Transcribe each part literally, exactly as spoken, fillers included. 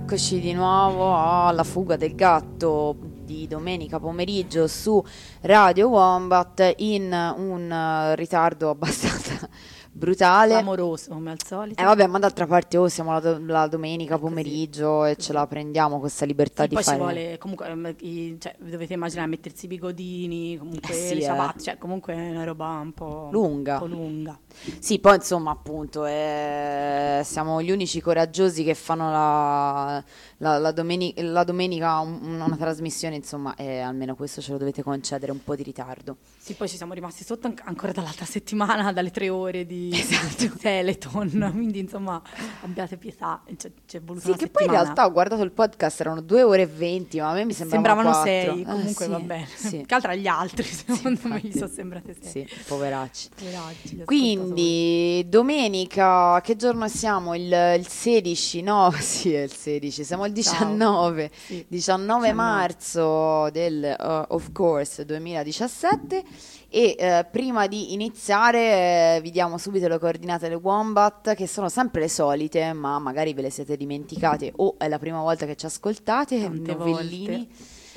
Eccoci di nuovo alla Fuga del gatto di domenica pomeriggio su Radio Wombat in un uh, ritardo abbastanza brutale, clamoroso come al solito. Eh vabbè, ma d'altra parte oh, siamo la, do- la domenica È così, pomeriggio e così. ce la prendiamo questa libertà Sì, di poi fare. ci vuole comunque, ehm, i- cioè, dovete immaginare mettersi i bigodini, comunque Eh sì, le eh. ciabatte, cioè comunque è una roba un po', Lunga. un po' lunga. Sì, poi insomma appunto eh, siamo gli unici coraggiosi che fanno la, la- la domeni- la domenica un- una trasmissione, insomma, e almeno questo ce lo dovete concedere, un po' di ritardo. Sì, poi ci siamo rimasti sotto an- ancora dall'altra settimana, dalle tre ore di, Esatto. di Teleton, quindi insomma abbiate pietà, c'è, c'è voluta Sì, una che poi in settimana. realtà ho guardato il podcast, erano due ore e venti, ma a me mi sembravano Sembravano quattro. sei, Eh, comunque sì, va bene. sì. Che altro agli altri, secondo me gli infatti. sono sembrate sei. Sì, poveracci. Poveracci, gli ascoltatori. Quindi domenica, che giorno siamo? Il, il sedici? No, sì, è il sedici, siamo il diciannove, Sì, diciannove marzo del, uh, of course, duemiladiciassette. E eh, prima di iniziare eh, vi diamo subito le coordinate del Wombat, che sono sempre le solite, ma magari ve le siete dimenticate o è la prima volta che ci ascoltate, Tante novellini.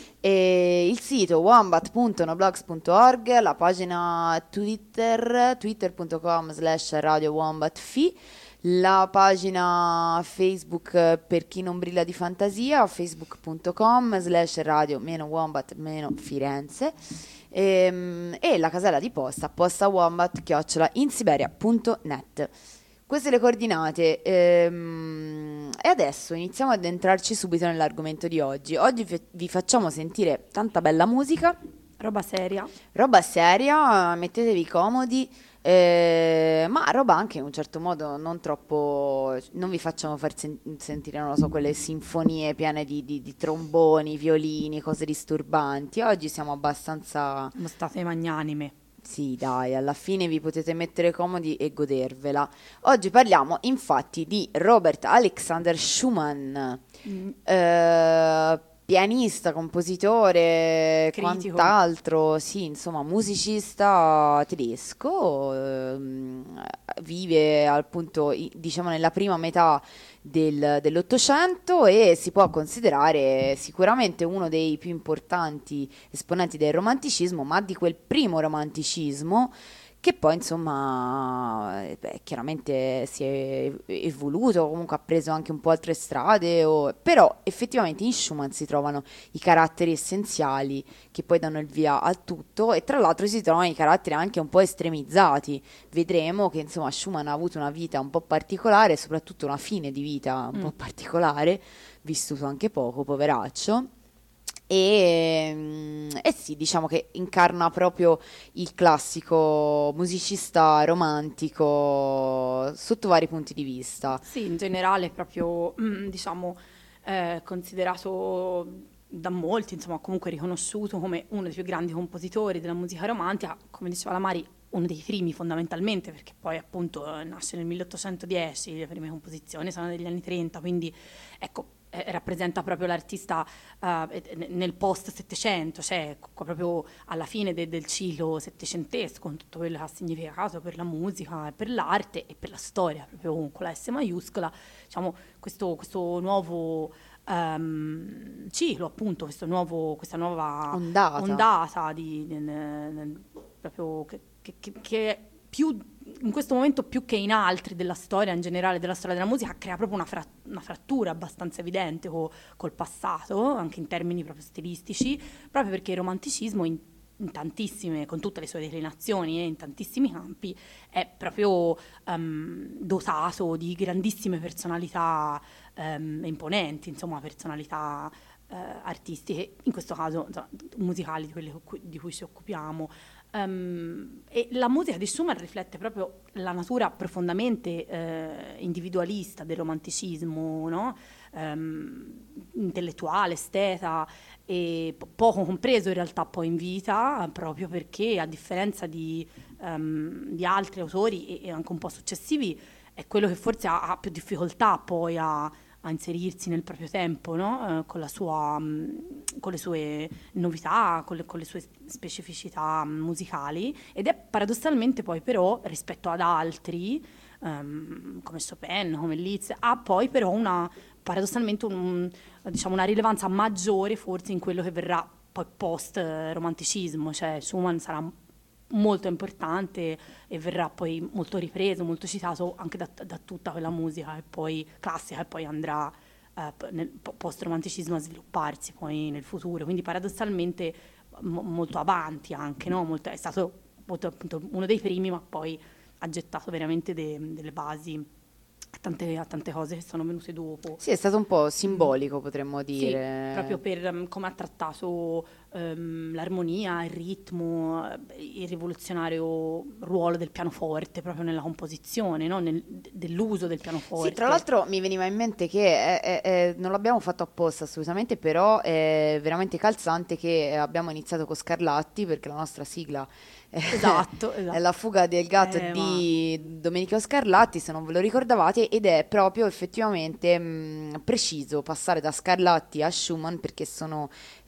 E il sito wombat punto noblogs punto org, la pagina Twitter, twitter.com slash radio wombatfi, la pagina Facebook per chi non brilla di fantasia, facebook.com slash radio meno wombat meno Firenze, e, e la casella di posta posta wombat chiocciola insiberia punto net. Queste le coordinate, ehm, e adesso iniziamo ad entrarci subito nell'argomento di oggi. Oggi fe- vi facciamo sentire tanta bella musica, roba seria. roba seria, mettetevi comodi, eh, ma roba anche in un certo modo non troppo, non vi facciamo far sen- sentire, non lo so, quelle sinfonie piene di, di- di tromboni, violini, cose disturbanti. Oggi siamo abbastanza... Sono state magnanime. Sì, dai, alla fine vi potete mettere comodi e godervela. Oggi parliamo infatti di Robert Alexander Schumann, Mm. eh, pianista, compositore, Critico. quant'altro, sì, insomma, musicista tedesco, ehm, vive appunto, i- diciamo, nella prima metà del- dell'Ottocento e si può considerare sicuramente uno dei più importanti esponenti del romanticismo, ma di quel primo romanticismo che poi insomma eh, beh, chiaramente si è evoluto, comunque ha preso anche un po' altre strade, o- però effettivamente in Schumann si trovano i caratteri essenziali che poi danno il via al tutto e tra l'altro si trovano i caratteri anche un po' estremizzati. Vedremo che insomma Schumann ha avuto una vita un po' particolare, soprattutto una fine di vita un Mm. po' particolare, vissuto anche poco, poveraccio. E, mm, e sì, diciamo che incarna proprio il classico musicista romantico sotto vari punti di vista. Sì, in generale è proprio, mm, diciamo, eh, considerato da molti, insomma, comunque riconosciuto come uno dei più grandi compositori della musica romantica, come diceva la Mari, uno dei primi fondamentalmente, perché poi appunto eh, nasce nel milleottocentodieci, le prime composizioni sono degli anni trenta, quindi ecco, eh, rappresenta proprio l'artista eh, eh, nel post-settecento, cioè co- proprio alla fine de- del ciclo settecentesco, con tutto quello che ha significato per la musica, e per l'arte e per la storia, proprio con la S maiuscola, diciamo, questo, questo nuovo ehm, ciclo, appunto, questo nuovo, questa nuova Ondata. ondata di, nel- nel- proprio che, che- che- che più in questo momento più che in altri della storia, in generale della storia della musica, crea proprio una, fra- una frattura abbastanza evidente co- col passato, anche in termini proprio stilistici, proprio perché il romanticismo in, in tantissime, con tutte le sue declinazioni e in tantissimi campi, è proprio ehm, dotato di grandissime personalità ehm, imponenti, insomma personalità eh, artistiche, in questo caso insomma, musicali, di quelle cu- di cui ci occupiamo. Um, e la musica di Schumann riflette proprio la natura profondamente eh, individualista del romanticismo, no? Um, intellettuale, esteta e po- poco compreso in realtà poi in vita, proprio perché a differenza di, um, di altri autori e, e anche un po' successivi è quello che forse ha, ha più difficoltà poi a a inserirsi nel proprio tempo, no? Eh, con, la sua, mh, con le sue novità, con le, con le sue specificità mh, musicali, ed è paradossalmente poi però rispetto ad altri, um, come Chopin, come Liszt, ha poi però una paradossalmente un, diciamo, una rilevanza maggiore forse in quello che verrà poi post-romanticismo, cioè Schumann sarà molto importante e verrà poi molto ripreso, molto citato anche da, da tutta quella musica e poi classica e poi andrà eh, nel post-romanticismo a svilupparsi poi nel futuro, quindi paradossalmente mo- molto avanti anche, no? Molto, è stato molto, appunto, uno dei primi, ma poi ha gettato veramente de- delle basi a tante, a tante cose che sono venute dopo. Sì, è stato un po' Mm. simbolico, potremmo Sì, dire. proprio per um, come ha trattato um, l'armonia, il ritmo, eh, il rivoluzionario ruolo del pianoforte proprio nella composizione, no? Nel- dell'uso del pianoforte. Sì, tra l'altro mi veniva in mente che è- è- è- non l'abbiamo fatto apposta assolutamente, però è veramente calzante che abbiamo iniziato con Scarlatti perché la nostra sigla è, Esatto, è esatto. La fuga del gatto Eh, ma- di Domenico Scarlatti, se non ve lo ricordavate, ed è proprio effettivamente mh, preciso passare da Scarlatti a Schumann perché sono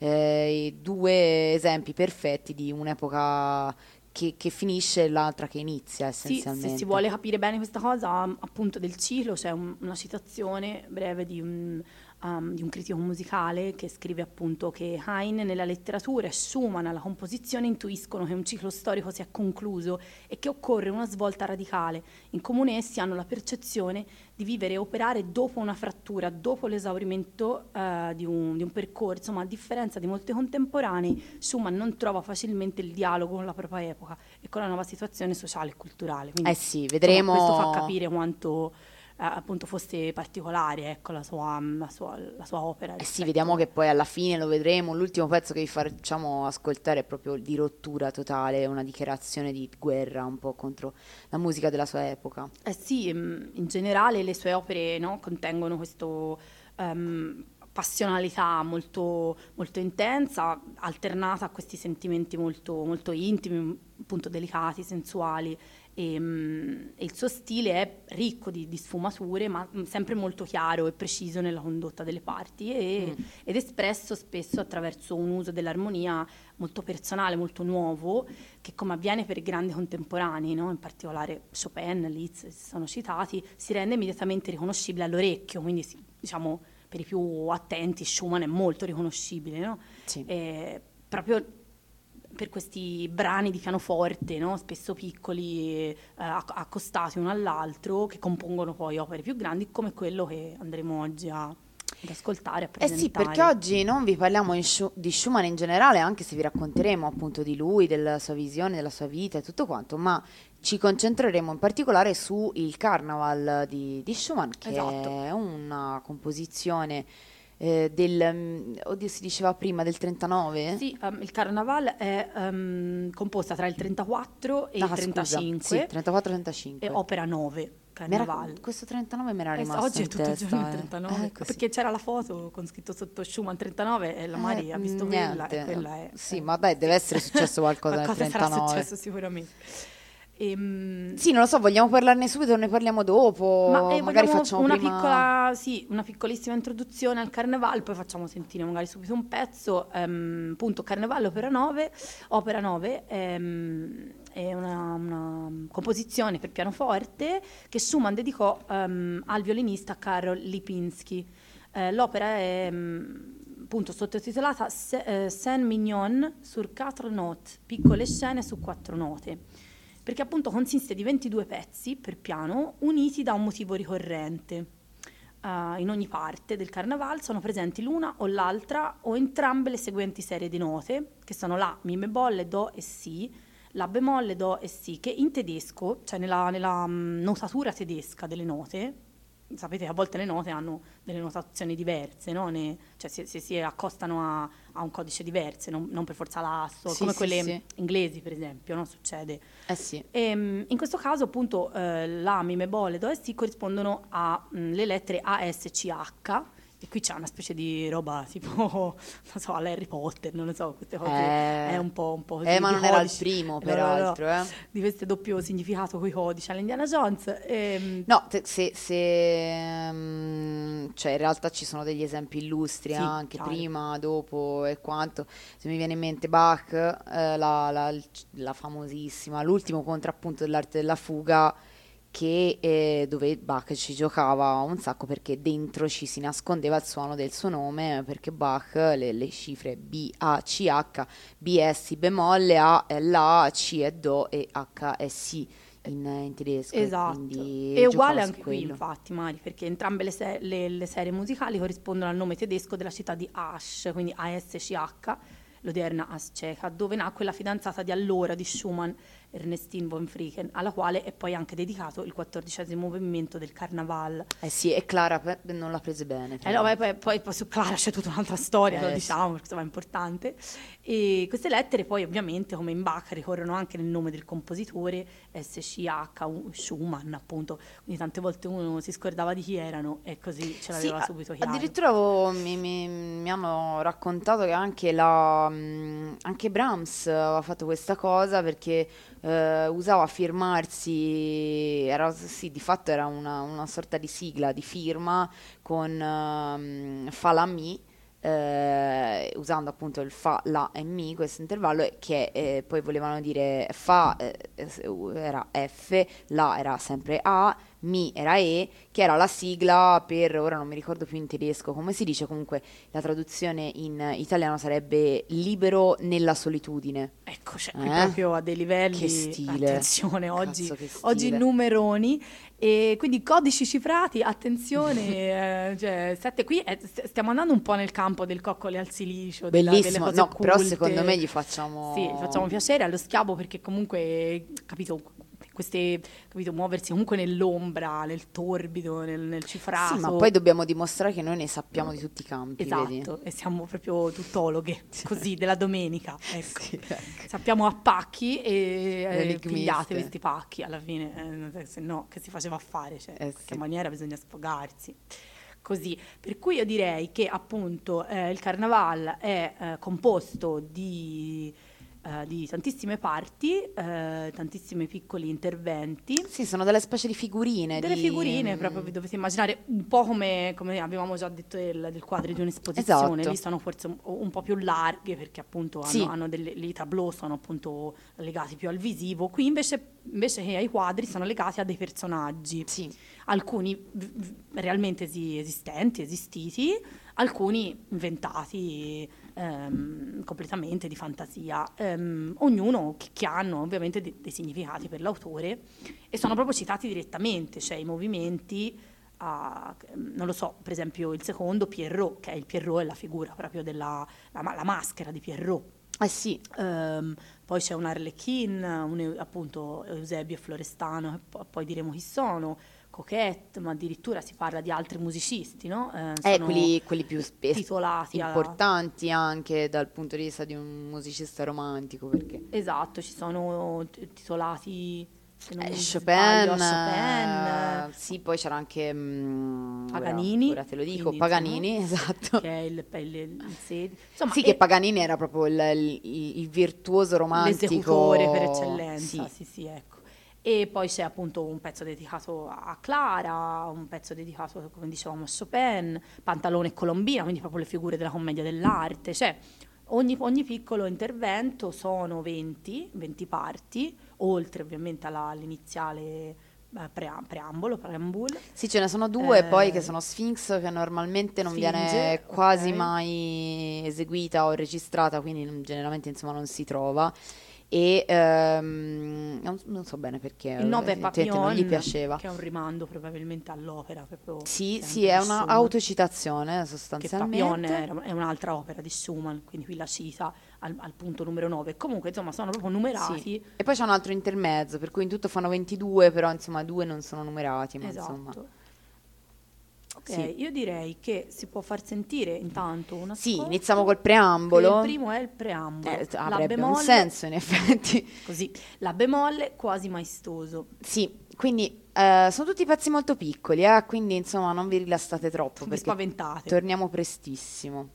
eh, i due esempi perfetti di un'epoca che, che finisce e l'altra che inizia Sì, se essenzialmente. si vuole capire bene questa cosa, appunto del ciclo, c'è un- una citazione breve di un, um, di un critico musicale che scrive appunto che Heine nella letteratura e Schumann alla composizione intuiscono che un ciclo storico si è concluso e che occorre una svolta radicale. In comune essi hanno la percezione di vivere e operare dopo una frattura, dopo l'esaurimento eh, di, un, di un percorso, ma a differenza di molti contemporanei, Schumann non trova facilmente il dialogo con la propria epoca e con la nuova situazione sociale e culturale. Quindi, Eh sì, insomma, vedremo. questo fa capire quanto eh, appunto fosse particolare, ecco, la sua, la sua, la sua opera. Eh sì, rispetto- vediamo che poi alla fine lo vedremo. L'ultimo pezzo che vi facciamo ascoltare è proprio di rottura totale, una dichiarazione di guerra un po' contro la musica della sua epoca. Eh sì, mm, in generale le sue opere, no, contengono questo ehm, passionalità molto, molto intensa, alternata a questi sentimenti molto, molto intimi, appunto delicati, sensuali. E, mm, e il suo stile è ricco di, di sfumature, ma mm, sempre molto chiaro e preciso nella condotta delle parti e- Mm. ed espresso spesso attraverso un uso dell'armonia molto personale, molto nuovo, che come avviene per i grandi contemporanei, no? In particolare Chopin, Liszt sono citati, si rende immediatamente riconoscibile all'orecchio, quindi si- diciamo per i più attenti Schumann è molto riconoscibile, no? Sì. Eh, proprio per questi brani di pianoforte, no? Spesso piccoli, eh, acc- accostati uno all'altro, che compongono poi opere più grandi, come quello che andremo oggi a, ad ascoltare, a Eh sì, presentare. perché oggi non vi parliamo in Schu- di Schumann in generale, anche se vi racconteremo appunto di lui, della sua visione, della sua vita e tutto quanto, ma ci concentreremo in particolare su il Carnaval di, di Schumann, che Esatto. è una composizione eh, del, mm, oddio, si diceva prima del trentanove? Sì, ehm, il Carnaval è ehm, composta tra il trentaquattro e Ah, il scusa, trentacinque, sì, trentaquattro e trentacinque. opera nove, Mi era- Carnaval. questo trentanove mi era Eh, rimasto oggi è in tutto il giorno il testa. eh. trentanove, Eh, così. perché c'era la foto con scritto sotto Schumann trentanove e la Mari Eh, ha visto quella niente. e quella è... Sì, eh, ma dai, deve essere successo qualcosa nel qualcosa sarà trentanove. successo sicuramente. Ehm, Sì, non lo so, vogliamo parlarne subito o ne parliamo dopo? Ma eh, Magari vogliamo facciamo una prima... piccola, sì, una piccolissima introduzione al Carneval, poi facciamo sentire magari subito un pezzo. Ehm, appunto, Carneval Opera nove, Opera nove ehm, è una, una composizione per pianoforte che Schumann dedicò ehm, al violinista Karol Lipinski. Eh, l'opera è ehm, appunto sottotitolata Se- eh, Scène Mignon sur quatre notes, piccole scene su quattro note, perché appunto consiste di ventidue pezzi per piano uniti da un motivo ricorrente. Uh, in ogni parte del carnaval sono presenti l'una o l'altra o entrambe le seguenti serie di note, che sono La, Mi bemolle, Do e Si, La bemolle, Do e Si, che in tedesco, cioè nella, nella mm, notatura tedesca delle note, sapete che a volte le note hanno delle notazioni diverse, no? Ne- cioè si, si- si accostano a, a un codice diverso, non, non per forza l'asso, Sì, come sì, quelle sì. inglesi per esempio, no? Succede. Eh sì. E, mm, in questo caso appunto eh, La, Mi bemolle, Do e Si corrispondono alle lettere A, S, C, H, e qui c'è una specie di roba tipo, non so, all'Harry Potter, non lo so, queste cose Eh. è un po', un po' Eh, di- ma di non era il codici. primo, No, no, no, peraltro, eh. di questo doppio significato con i codici all'Indiana Jones. ehm, No, te- se, se, mm, cioè in realtà ci sono degli esempi illustri Sì, anche chiaro. prima, dopo e quanto. Se mi viene in mente Bach, eh, la, la- la famosissima, l'ultimo contrappunto dell'arte della fuga, che, eh, dove Bach ci giocava un sacco perché dentro ci si nascondeva il suono del suo nome, perché Bach le, le cifre B, A, C, H, B è Si bemolle, A è La, C è Do e H è Si in, in tedesco. Esatto, Quindi è giocava uguale su anche qui quello. infatti Mari, perché entrambe le, se- le- le serie musicali corrispondono al nome tedesco della città di Asch, quindi A S C H, l'odierna Aschia, dove nacque la fidanzata di allora di Schumann, Ernestine von Fricken, alla quale è poi anche dedicato il quattordicesimo movimento del Carnaval. Eh sì, e Clara pe- non l'ha prese bene. tra Eh no, poi, l'altro. poi- poi- poi su Clara c'è tutta un'altra storia, lo Eh, sì. diciamo, perché insomma è importante. E queste lettere poi ovviamente, come in Bach, ricorrono anche nel nome del compositore, S C H, U- Schumann appunto, quindi tante volte uno si scordava di chi erano e così ce Sì, l'aveva a- subito chiaro. addirittura avevo- mi, mi- mi hanno raccontato che anche, la, mh, anche Brahms aveva fatto questa cosa perché eh, usava firmarsi, era, sì, di fatto era una, una sorta di sigla di firma con ehm, Fa La Mi, eh, usando appunto il Fa, La e Mi, questo intervallo, e che eh, poi volevano dire Fa eh, era F, La era sempre A, Mi era E, che era la sigla per, ora non mi ricordo più in tedesco come si dice, comunque la traduzione in italiano sarebbe libero nella solitudine. Ecco, cioè, qui Eh? proprio a dei livelli, Che stile. attenzione, oggi, Cazzo, che oggi stile. numeroni, e quindi codici cifrati, attenzione, eh, cioè, sette, qui è- st- stiamo andando un po' nel campo del coccole al silicio, della- delle Bellissimo, cose no, però occulte. secondo me gli facciamo... Sì, facciamo piacere allo schiavo perché comunque, capito, queste, capito, muoversi comunque nell'ombra, nel torbido, nel, nel cifrato. Sì, ma poi dobbiamo dimostrare che noi ne sappiamo di tutti i campi, vedi? Esatto, e siamo proprio tuttologhe, così, della domenica, ecco. Sì, ecco. Sappiamo a pacchi e eh, Enigmiste. pigliatevi questi pacchi alla fine, eh, se no che si faceva a fare, cioè, Eh in qualche sì. maniera bisogna sfogarsi. Così, per cui io direi che appunto eh, il Carnaval è eh, composto di, eh, di tantissime parti, eh, tantissimi piccoli interventi. Sì, sono delle specie di figurine. Delle di- figurine, proprio vi dovete immaginare un po' come, come avevamo già detto del, del quadro di un'esposizione, Esatto. lì sono forse un, un po' più larghe perché appunto hanno, Sì. hanno delle, i tableau sono appunto legati più al visivo, qui invece, invece che ai quadri sono legati a dei personaggi, Sì. alcuni v- v- realmente esi- esistenti, esistiti, alcuni inventati ehm, completamente di fantasia, Ehm, ognuno che, che hanno ovviamente de- dei significati per l'autore e sono proprio citati direttamente, cioè i movimenti, a- non lo so, per esempio il secondo Pierrot, che è il Pierrot è la figura proprio della la, ma- la maschera di Pierrot. Eh sì, Ehm, poi c'è un Arlequin, un, Eu- appunto Eusebio e Florestano, e po- poi diremo chi sono, Coquette, ma addirittura si parla di altri musicisti, no? Eh, eh, sono quelli, quelli più spesso titolati a- importanti anche dal punto di vista di un musicista romantico, perché Esatto, ci sono t- titolati se non eh, mi Chopin, sbaglio, a Chopin, eh, sì, poi c'era anche mm, ora- Paganini, ora te lo dico, quindi, Paganini, insomma, esatto. che è il, il, il sedi- insomma, Sì, è che Paganini era proprio il, il- il virtuoso romantico. l'esecutore per eccellenza, Sì. sì, sì, ecco. E poi c'è appunto un pezzo dedicato a Clara, un pezzo dedicato, come dicevamo, a Chopin, Pantalone e Colombina, quindi proprio le figure della commedia dell'arte, cioè ogni, ogni piccolo intervento sono venti, venti parti, oltre ovviamente alla- all'iniziale eh, prea- preambolo, preambul. Sì, ce ne sono due Eh, poi che sono Sphinx, che normalmente non Sfinge, viene quasi ok. mai eseguita o registrata, quindi non- generalmente insomma non si trova. E ehm, non, non so bene perché, Il nove evidentemente non Papillon, gli piaceva. che è un rimando probabilmente all'opera, proprio Sì, sempre sì, è di una Schumann. autocitazione Che Papillon sostanzialmente. era- è un'altra opera di Schumann, quindi qui la cita al, al punto numero nove. Comunque, insomma, sono proprio numerati. Sì. E poi c'è un altro intermezzo, per cui in tutto fanno ventidue, però insomma due non sono numerati, ma insomma. Esatto. Ok, Sì. io direi che si può far sentire intanto una Sì, iniziamo col preambolo. Il primo è il preambolo. Eh, La avrebbe un bemolle- senso in effetti. Così, la bemolle quasi maestoso. Sì, quindi eh, sono tutti pezzi molto piccoli, eh, quindi insomma non vi rilassate troppo Vi perché spaventate. torniamo prestissimo.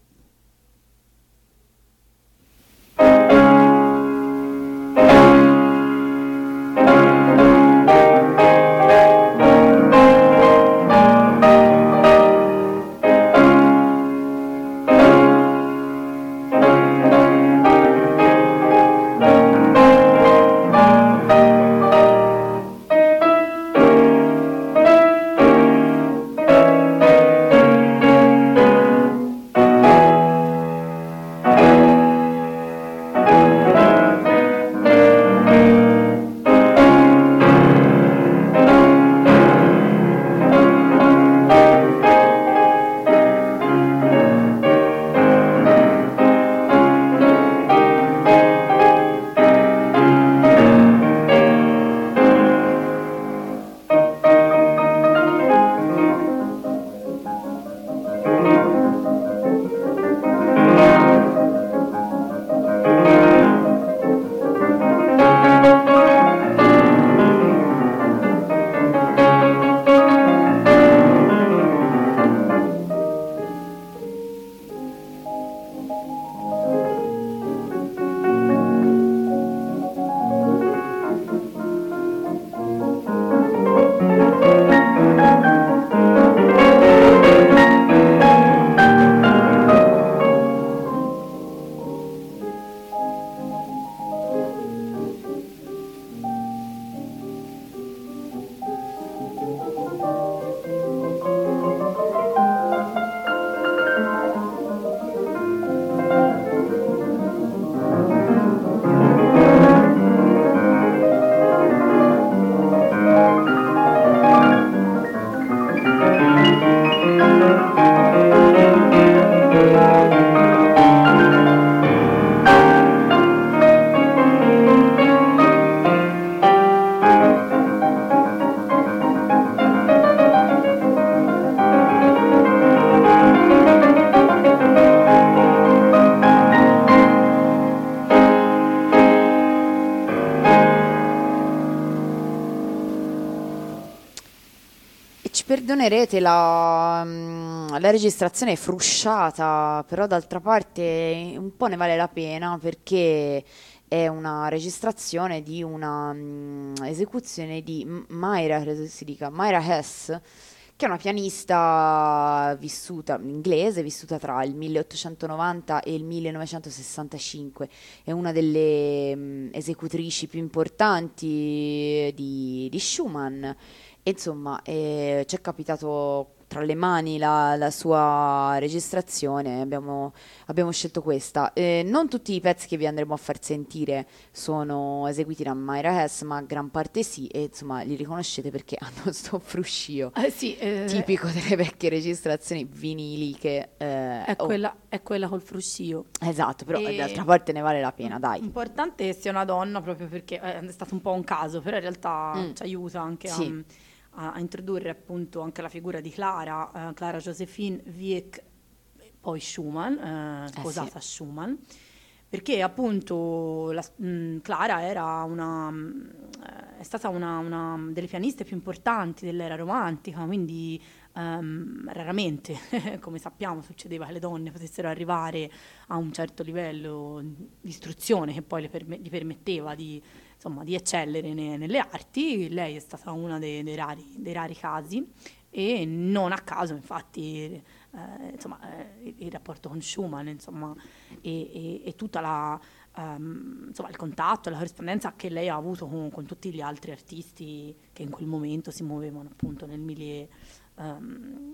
perdonerete la, mm, la registrazione è frusciata, però d'altra parte un po' ne vale la pena perché è una registrazione di una mm, esecuzione di M- Myra, credo si dica, Myra Hess, che è una pianista vissuta, inglese, vissuta tra il milleottocentonovanta e il millenovecentosessantacinque. È una delle mm, esecutrici più importanti di, di Schumann. E insomma, eh, ci è capitato tra le mani la, la sua registrazione, abbiamo, abbiamo scelto questa. Eh, non tutti i pezzi che vi andremo a far sentire sono eseguiti da Myra Hess, ma gran parte sì, e insomma li riconoscete perché hanno sto fruscio Eh, sì, eh, tipico delle vecchie registrazioni viniliche. eh, è oh, quella, è quella col fruscio. esatto, però E d'altra parte ne vale la pena, dai. importante che sia una donna proprio perché eh, è stato un po' un caso, però in realtà Mm, ci aiuta anche a, sì, a- a introdurre appunto anche la figura di Clara, eh, Clara Josephine Wieck, poi Schumann, eh, eh sì, sposata a Schumann, perché appunto la- mh, Clara era una, mh, eh, è stata una, una delle pianiste più importanti dell'era romantica, quindi ehm, raramente, come sappiamo, succedeva che le donne potessero arrivare a un certo livello di istruzione che poi le perme- gli permetteva di, insomma, di eccellere ne- nelle arti. Lei è stata una dei, dei rari, dei rari casi e non a caso, infatti, eh, insomma, eh, il, il rapporto con Schumann, insomma, e, e- e tutta la, ehm, insomma, il contatto e la corrispondenza che lei ha avuto con, con tutti gli altri artisti che in quel momento si muovevano appunto nel milieu ehm,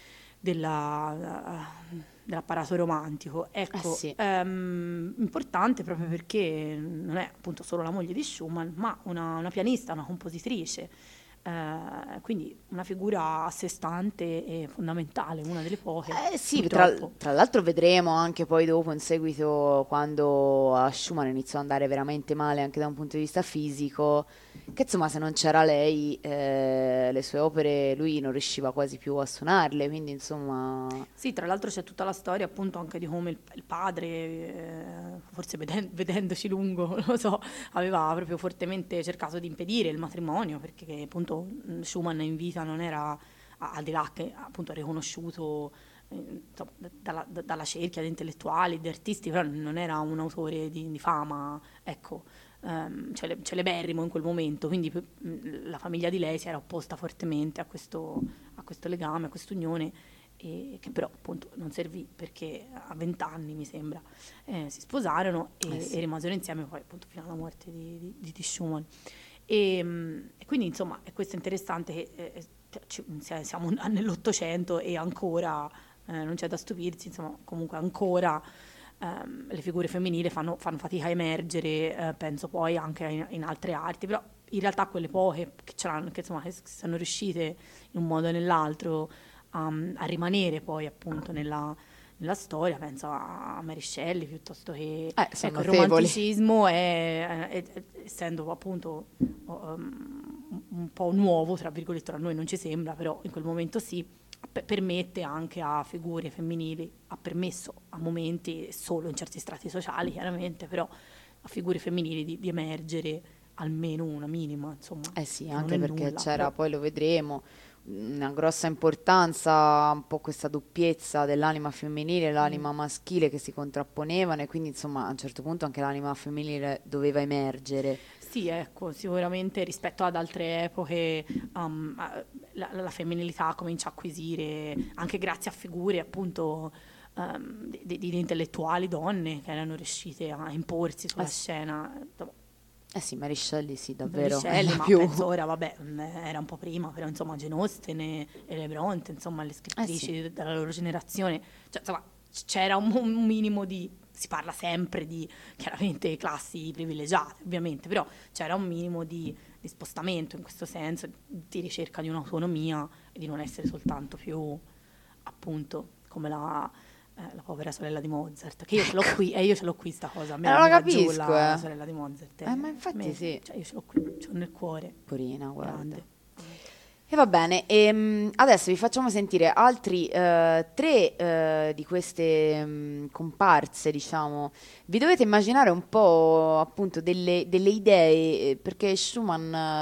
della, dell'apparato romantico. eh Ecco, sì. ehm, importante proprio perché non è appunto solo la moglie di Schumann, ma una, una pianista, una compositrice, eh, quindi una figura a sé stante e fondamentale, una delle poche, Eh sì, tra, purtroppo. tra l'altro vedremo anche poi dopo in seguito quando a Schumann iniziò ad andare veramente male anche da un punto di vista fisico, che insomma se non c'era lei eh, le sue opere lui non riusciva quasi più a suonarle, quindi insomma. Sì, tra l'altro c'è tutta la storia appunto anche di come il, il padre, eh, forse veden- vedendoci lungo, non lo so, aveva proprio fortemente cercato di impedire il matrimonio, perché appunto mh, Schumann in vita non era, a- al di là che appunto riconosciuto eh, insomma, da- dalla, da- dalla cerchia di intellettuali, di artisti, però non era un autore di, di fama, ecco, ehm, cele- celeberrimo in quel momento, quindi mh, la famiglia di lei si era opposta fortemente a questo, a questo legame, a quest'unione e che però appunto non servì perché a venti anni mi sembra eh, si sposarono e, Eh sì. e rimasero insieme poi appunto fino alla morte di, di, di- di Schumann e, mh, e quindi insomma è questo interessante che eh, eh, ci- sia- siamo nell'Ottocento e ancora eh, non c'è da stupirsi, insomma comunque ancora ehm, le figure femminili fanno, fanno fatica a emergere, eh, penso poi anche in, in altre arti, però in realtà quelle poche che, ce l'hanno, che, insomma, che sono riuscite in un modo o nell'altro a, a rimanere poi appunto nella, nella storia, penso a Mary Shelley piuttosto che Eh, sono ecco, il notevoli. romanticismo è, è- è- essendo appunto um, un po' nuovo, tra virgolette, a noi non ci sembra, però in quel momento sì, pe- permette anche a figure femminili, ha permesso a momenti, solo in certi strati sociali chiaramente, però a figure femminili di, di emergere almeno una minima, insomma, Eh sì, che non anche è perché nulla, c'era, però poi lo vedremo, una grossa importanza, un po' questa doppiezza dell'anima femminile e mm. l'anima maschile che si contrapponevano e quindi insomma a un certo punto anche l'anima femminile doveva emergere. Sì, ecco, sicuramente rispetto ad altre epoche um, eh, la, la femminilità comincia a acquisire, anche grazie a figure appunto um, di, di- di intellettuali donne che erano riuscite a imporsi Eh sulla sì, scena. Insomma, eh sì, Mary Shelley sì, Mary davvero, è Shelley, la ma più. penso ora, vabbè, mm, era un po' prima, però insomma Jane Austen e, e le Bronte, insomma le Eh sì, scrittrici della loro generazione, cioè insomma c- c'era un, un minimo di, si parla sempre di chiaramente classi privilegiate ovviamente, però c'era un minimo di, di spostamento in questo senso, di ricerca di un'autonomia e di non essere soltanto più appunto come la, eh, la povera sorella di Mozart, che io ce l'ho ecco, qui, e io ce l'ho qui sta cosa, a me eh, non non lo mi fa giù capisco, la, la eh. sorella di Mozart, Eh, ma eh, infatti me- sì, cioè io ce l'ho qui, ce l'ho nel cuore, Purina, guarda. grande. E va bene, ehm, adesso vi facciamo sentire altri eh, tre eh, di queste mm, comparse, diciamo. Vi dovete immaginare un po' appunto delle, delle idee, eh, perché Schumann eh,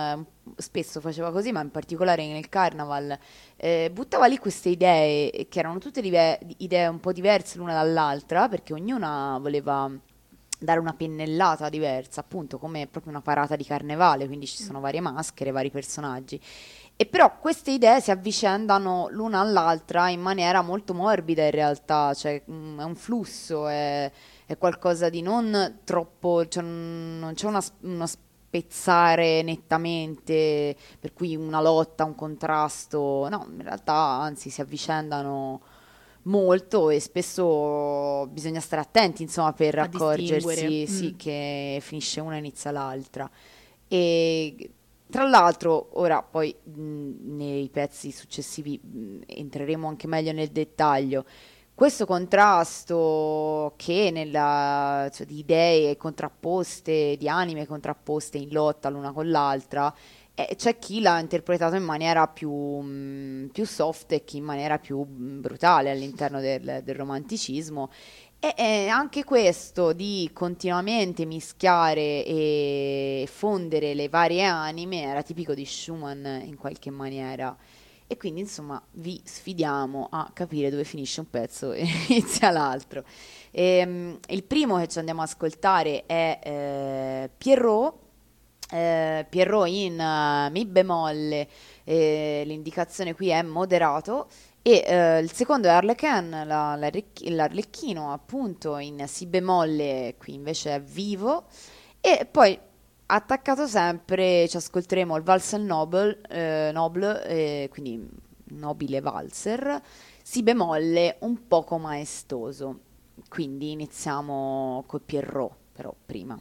spesso faceva così, ma in particolare nel Carnival, eh, buttava lì queste idee che erano tutte dive- idee un po' diverse l'una dall'altra, perché ognuna voleva dare una pennellata diversa, appunto come proprio una parata di carnevale, quindi ci sono varie maschere, vari personaggi. E però queste idee si avvicendano l'una all'altra in maniera molto morbida in realtà, cioè mm, è un flusso, è, è qualcosa di non troppo, cioè, mm, non c'è una, s- uno spezzare nettamente, per cui una lotta, un contrasto, no, in realtà anzi si avvicendano molto e spesso bisogna stare attenti, insomma, per A distinguere. accorgersi, Mm. sì, che finisce una e inizia l'altra. E tra l'altro, ora poi mh, nei pezzi successivi mh, entreremo anche meglio nel dettaglio. Questo contrasto che nella, cioè, di idee contrapposte, di anime contrapposte in lotta l'una con l'altra, eh, c'è chi l'ha interpretato in maniera più, mh, più soft e chi in maniera più mh, brutale all'interno del, del romanticismo. E, e anche questo di continuamente mischiare e fondere le varie anime era tipico di Schumann in qualche maniera. E quindi, insomma, vi sfidiamo a capire dove finisce un pezzo e inizia l'altro. Ehm, il primo che ci andiamo ad ascoltare è eh, Pierrot, eh, Pierrot in eh, Mi bemolle, eh, l'indicazione qui è moderato, e eh, il secondo è Harlequin, la- l'arrecchi- l'Arlecchino appunto in Si bemolle, qui invece è vivo, e poi attaccato sempre ci ascolteremo il Valser Noble, eh, Noble, eh, quindi nobile valzer, Si bemolle un poco maestoso. Quindi iniziamo col Pierrot, però prima.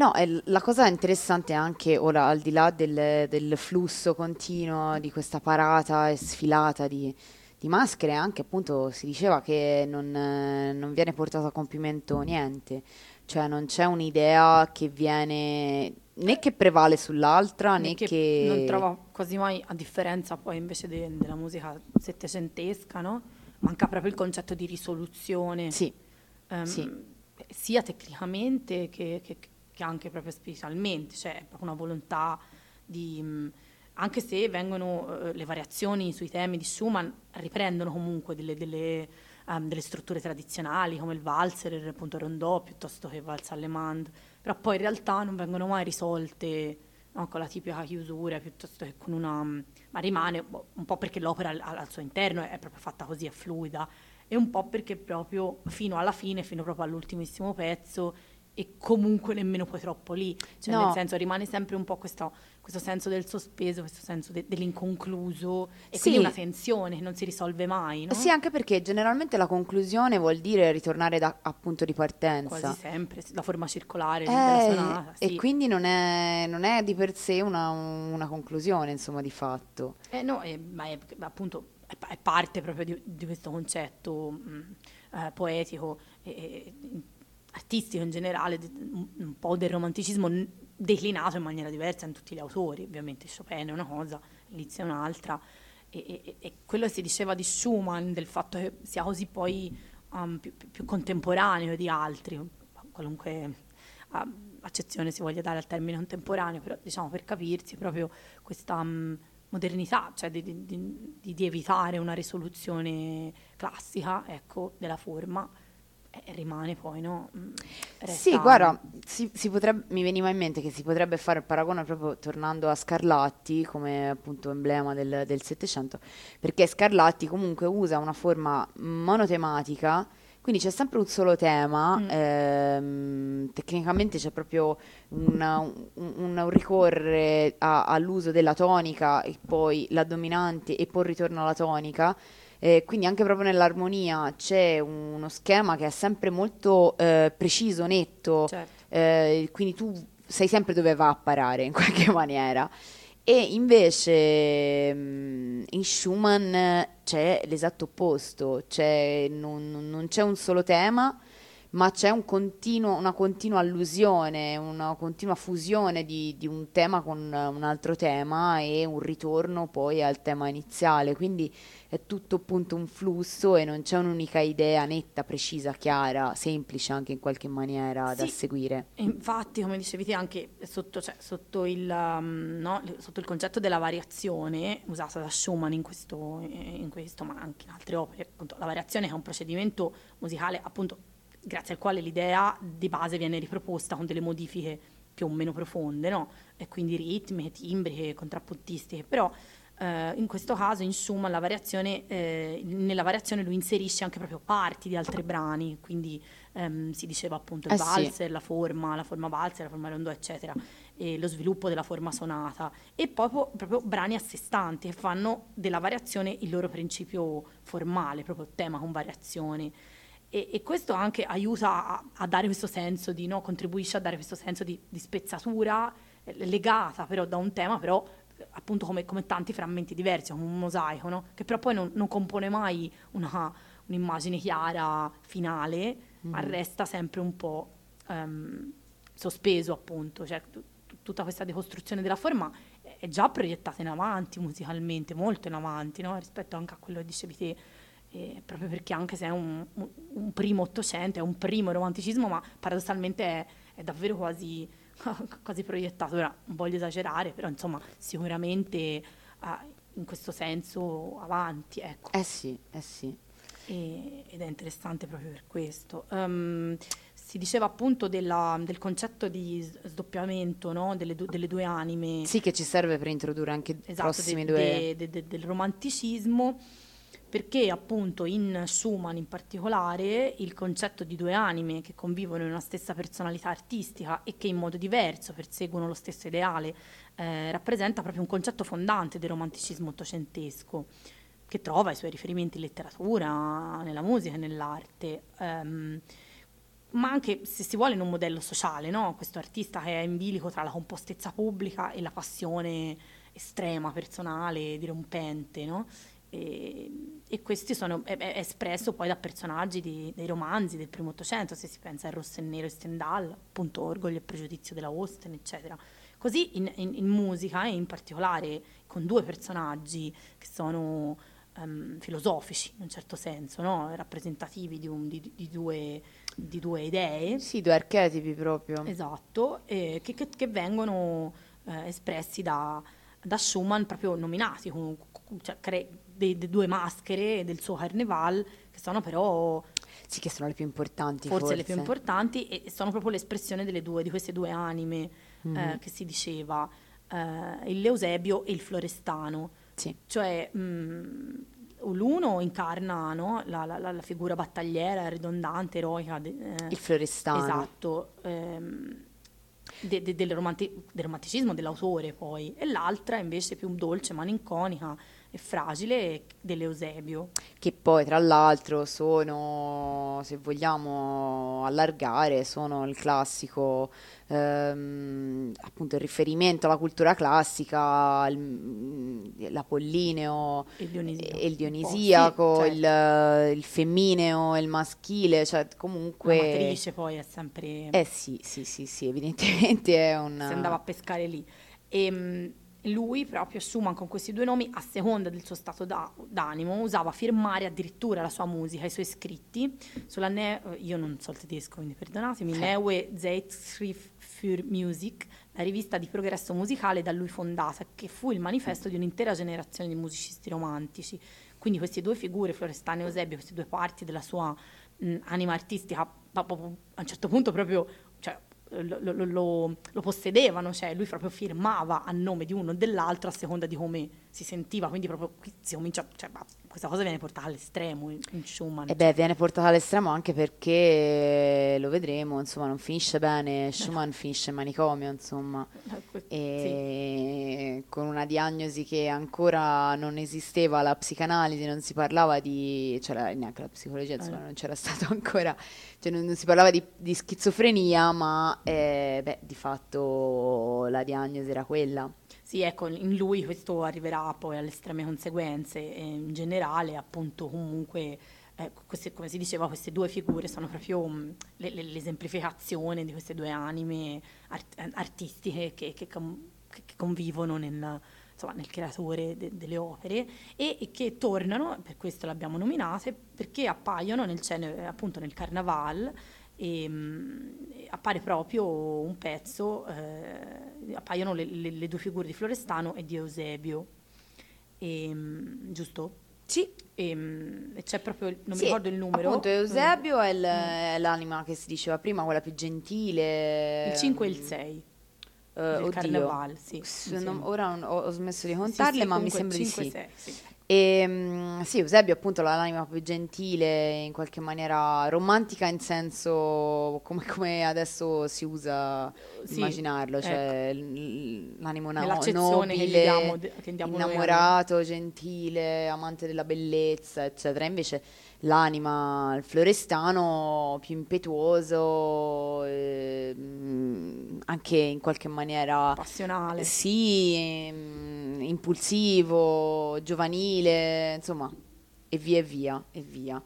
No, e l- la cosa interessante è anche ora, al di là del, del flusso continuo di questa parata e sfilata di, di maschere, anche appunto si diceva che non, eh, non viene portato a compimento niente, cioè non c'è un'idea che viene né che prevale sull'altra né né che non che... trova quasi mai, a differenza poi invece de- della musica settecentesca, no? Manca proprio il concetto di risoluzione, Sì, sì, ehm, sia tecnicamente che, che- che anche proprio spiritualmente, cioè è proprio una volontà di... mh, anche se vengono eh, le variazioni sui temi di Schumann, riprendono comunque delle, delle, ehm, delle strutture tradizionali come il valzer, appunto il rondò, piuttosto che il valzer allemande, però poi in realtà non vengono mai risolte, no, con la tipica chiusura, piuttosto che con una... ma rimane boh, un po' perché l'opera al, al suo interno è proprio fatta così, è fluida, e un po' perché proprio fino alla fine, fino proprio all'ultimissimo pezzo, e comunque nemmeno poi troppo lì, cioè nel no, senso rimane sempre un po' questo, questo senso del sospeso, questo senso de- dell'inconcluso, e quindi una sì, tensione che non si risolve mai, sì, no? anche perché generalmente la conclusione vuol dire ritornare da appunto di Quasi partenza. sempre, la forma circolare de- della Eh, sonata, e sì. quindi non è, non è di per sé una, una conclusione, insomma, di fatto. Eh no, eh, ma è, appunto è, pa- è parte proprio di, di questo concetto mh, eh, poetico e, e- artistico in generale, de- un, un po' del romanticismo n- declinato in maniera diversa in tutti gli autori. Ovviamente Chopin è una cosa, Liszt è un'altra. E, e- e quello che si diceva di Schumann, del fatto che sia così poi um, più, più- più contemporaneo di altri, qualunque um, accezione si voglia dare al termine contemporaneo, però diciamo per capirsi, proprio questa mh, modernità, cioè di, di- di- di evitare una risoluzione classica, ecco, della forma, e rimane poi, no? Mm, Sì, Resta... guarda, si, si potrebbe, mi veniva in mente che si potrebbe fare il paragone proprio tornando a Scarlatti come appunto emblema del, del Settecento, perché Scarlatti comunque usa una forma monotematica, quindi c'è sempre un solo tema, mm, ehm, tecnicamente c'è proprio una- un, un- un ricorrere a- all'uso della tonica e poi la dominante e poi il ritorno alla tonica. Eh, quindi anche proprio nell'armonia c'è uno schema che è sempre molto eh, preciso, netto, certo. eh, quindi tu sai sempre dove va a parare in qualche maniera. E invece mm, in Schumann c'è l'esatto opposto, c'è, non, non- non c'è un solo tema, ma c'è un continuo- una continua allusione, una continua fusione di, di un tema con un altro tema e un ritorno poi al tema iniziale. Quindi è tutto appunto un flusso e non c'è un'unica idea netta, precisa, chiara, semplice anche in qualche maniera da Sì, seguire. e infatti, come dicevi te, anche sotto, cioè, sotto il, um, no, sotto il concetto della variazione, usata da Schumann in questo, in questo, ma anche in altre opere, appunto, la variazione è un procedimento musicale, appunto, grazie al quale l'idea di base viene riproposta con delle modifiche più o meno profonde, no? E quindi ritmiche, timbriche, contrappuntistiche, però eh, in questo caso in Schumann la variazione, eh, nella variazione lui inserisce anche proprio parti di altri brani, quindi ehm, si diceva appunto il Eh sì, valzer, la forma, la forma valzer, la forma rondò, eccetera, e lo sviluppo della forma sonata, e poi po- proprio brani a sé stanti che fanno della variazione il loro principio formale, proprio tema con variazione. E, e questo anche aiuta a, a dare questo senso di, no, contribuisce a dare questo senso di, di spezzatura eh, legata però da un tema, però eh, appunto come, come tanti frammenti diversi, come un mosaico, no? Che però poi non, non compone mai una, un'immagine chiara, finale, ma mhm. resta sempre un po' ehm, sospeso appunto, cioè tu- tu- tutta questa decostruzione della forma è è già proiettata in avanti musicalmente, molto in avanti, no? Rispetto anche a quello che dicevi te, eh, proprio perché anche se è un, un- un primo Ottocento, è un primo romanticismo, ma paradossalmente è, è davvero quasi, quasi proiettato. Ora, non voglio esagerare, però insomma sicuramente ah, in questo senso avanti, ecco. Eh sì, eh sì. E- ed è interessante proprio per questo. Ehm, si diceva appunto della- del concetto di s- sdoppiamento, no? Delle, du- delle due anime, Sì che ci serve per introdurre anche i esatto, de- prossimi due... de- de- de- del romanticismo, perché appunto in Schumann in particolare il concetto di due anime che convivono in una stessa personalità artistica e che in modo diverso perseguono lo stesso ideale, eh, rappresenta proprio un concetto fondante del romanticismo ottocentesco, che trova i suoi riferimenti in letteratura, nella musica e nell'arte. Ehm, ma anche, se si vuole, in un modello sociale, no? Questo artista che è in bilico tra la compostezza pubblica e la passione estrema, personale, dirompente, no? E, e questi sono è, è espresso poi da personaggi di, dei romanzi del primo Ottocento, se si pensa a Rosso e Nero e Stendhal, appunto Orgoglio e Pregiudizio della Austen, eccetera. Così in, in, in musica, e in particolare con due personaggi che sono um, filosofici in un certo senso, no? Rappresentativi di, un, di, di, due, di due idee. Sì, due archetipi proprio. Esatto, eh, che, che, che vengono eh, espressi da, da Schumann, proprio nominati, con, cioè, cre- delle due maschere del suo Carneval, che sono però... Sì, che sono le più importanti, forse, forse. le più importanti, e sono proprio l'espressione delle due, di queste due anime, mm-hmm. eh, che si diceva, eh, il Eusebio e il Florestano. Sì. Cioè, mh, l'uno incarna, no, la, la, la figura battagliera, ridondante, eroica. De, eh, il Florestano. Esatto. Ehm, de, de, del, romanti- del romanticismo dell'autore, poi. E l'altra invece più dolce, malinconica e fragile, dell'Eusebio. Che poi tra l'altro sono, se vogliamo allargare, sono il classico, ehm, appunto il riferimento alla cultura classica, il, l'Apollineo, il Dionisio. e il Dionisiaco, Sì, certo. il, il femmineo e il maschile, cioè comunque... La matrice poi è sempre... Eh sì, sì, sì, sì, evidentemente è un... Si andava a pescare lì. E lui, proprio Schumann, con questi due nomi, a seconda del suo stato da, d'animo, usava firmare addirittura la sua musica, i suoi scritti, sulla ne- io non so il tedesco, quindi perdonatemi, sì. Neue Zeitschrift für Musik, la rivista di progresso musicale da lui fondata, che fu il manifesto di un'intera generazione di musicisti romantici. Quindi queste due figure, Florestano e Eusebio, queste due parti della sua mh, anima artistica, a un certo punto proprio... Cioè, Lo, lo, lo, lo possedevano, cioè lui proprio firmava a nome di uno o dell'altro a seconda di come si sentiva, quindi proprio qui si comincia, cioè, questa cosa viene portata all'estremo in, in Schumann. E beh, viene portata all'estremo anche perché, lo vedremo, insomma, non finisce bene, Schumann finisce in manicomio, insomma, e sì. Con una diagnosi che ancora non esisteva, la psicanalisi, non si parlava di, cioè neanche la psicologia, insomma, eh. non c'era stato ancora, cioè non, non si parlava di, di schizofrenia, ma eh, beh, di fatto la diagnosi era quella. Sì, ecco, in lui questo arriverà poi alle estreme conseguenze, e in generale, appunto, comunque, eh, queste, come si diceva, queste due figure sono proprio mh, le, le, l'esemplificazione di queste due anime art- artistiche che, che, che convivono nel, insomma, nel creatore de- delle opere, e, e che tornano, per questo le abbiamo nominate, perché appaiono nel, appunto, nel Carnaval. E, mh, appare proprio un pezzo, eh, appaiono le, le, le due figure di Florestano e di Eusebio, e, mh, giusto? Sì. E, mh, e c'è proprio, non sì, mi ricordo il numero. Appunto Eusebio mm. è, il, è l'anima che si diceva prima, quella più gentile. Il cinque e il sei. Uh, del oddio, Carnaval, sì, non, ora non, ho, ho smesso di contarle, sì, sì, ma mi sembra cinque, di sì. sei, sì. E, um, sì, Eusebio appunto l'anima più gentile, in qualche maniera romantica, in senso come, come adesso si usa sì, immaginarlo, cioè ecco. L'animo na- nobile, che, che innamorato, gentile, amante della bellezza, eccetera. Invece l'anima, il Florestano, più impetuoso, eh, anche in qualche maniera passionale, sì, eh, impulsivo, giovanile, insomma, e via e via e via.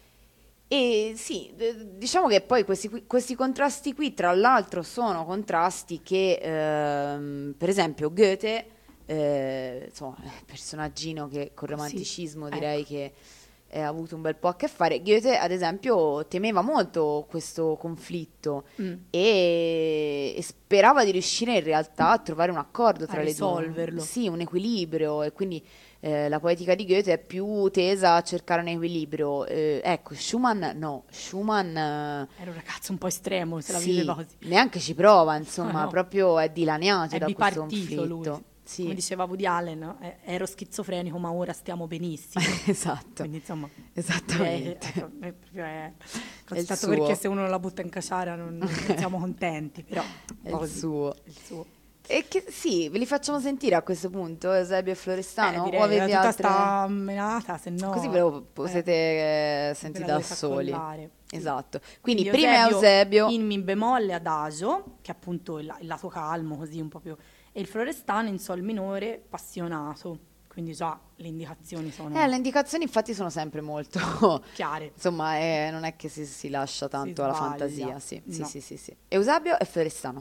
E sì, d- diciamo che poi questi, questi contrasti qui, tra l'altro, sono contrasti che, ehm, per esempio, Goethe, eh, insomma, personaggino che col romanticismo sì, direi ecco. che ha avuto un bel po' a che fare. Goethe, ad esempio, temeva molto questo conflitto mm. e, e sperava di riuscire in realtà a trovare un accordo tra a le risolverlo. due. Sì, un equilibrio, e quindi eh, la poetica di Goethe è più tesa a cercare un equilibrio. Eh, ecco, Schumann no, Schumann eh, era un ragazzo un po' estremo, se la sì, viveva così. Neanche ci prova, insomma, no. proprio è dilaniato è da questo conflitto. Lui. Sì. Come diceva Woody Allen, no? ero schizofrenico ma ora stiamo benissimo. Esatto. Quindi insomma, esattamente. È, è, è, è, è stato perché se uno non la butta in caciara non, non siamo contenti, però è il suo. il suo. E che, sì, ve li facciamo sentire a questo punto, Eusebio e Florestano? Eh, O direi, avevi tutta altre... sta menata, se no... Così ve lo potete eh, ve sentire la da dovete soli. accollare, sì. Esatto. Quindi, Quindi prima Eusebio Eusebio, in mi bemolle adagio, che è appunto il, il lato calmo, così un po' più... E il Florestano in sol minore, passionato. Quindi già le indicazioni sono eh, le indicazioni infatti sono sempre molto... chiare. Insomma, eh, non è che si, si lascia Si tanto alla sbaglia. fantasia. Sì, sì, No. sì, sì, sì. Eusebio e Florestano.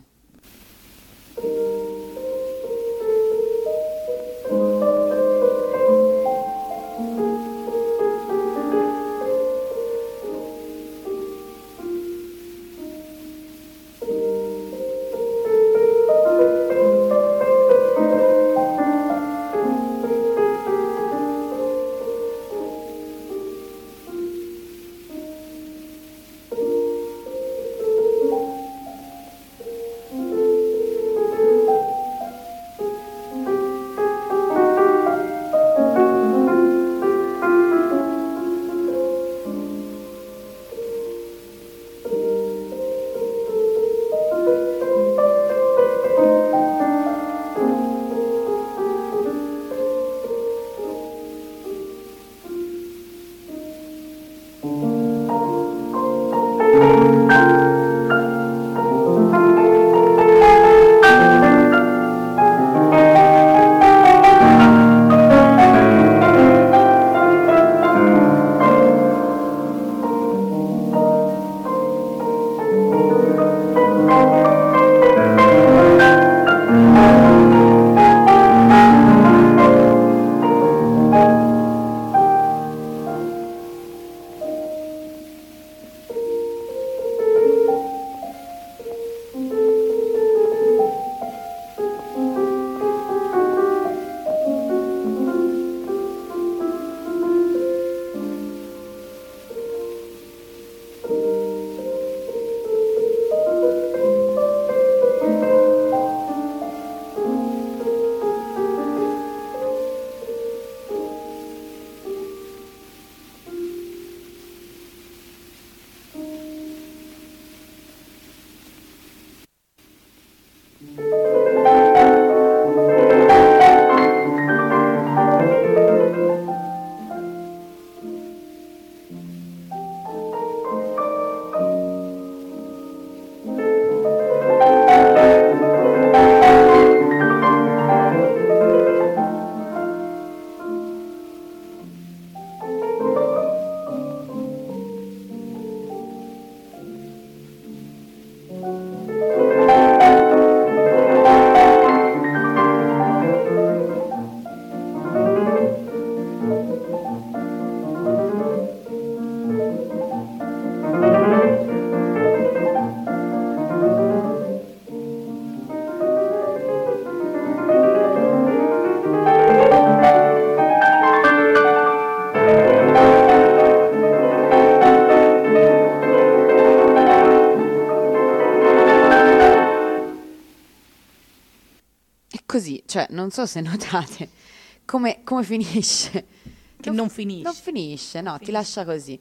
Così, cioè, non so se notate come, come finisce. Che non finisce. Non finisce, no, ti Finisce. lascia così.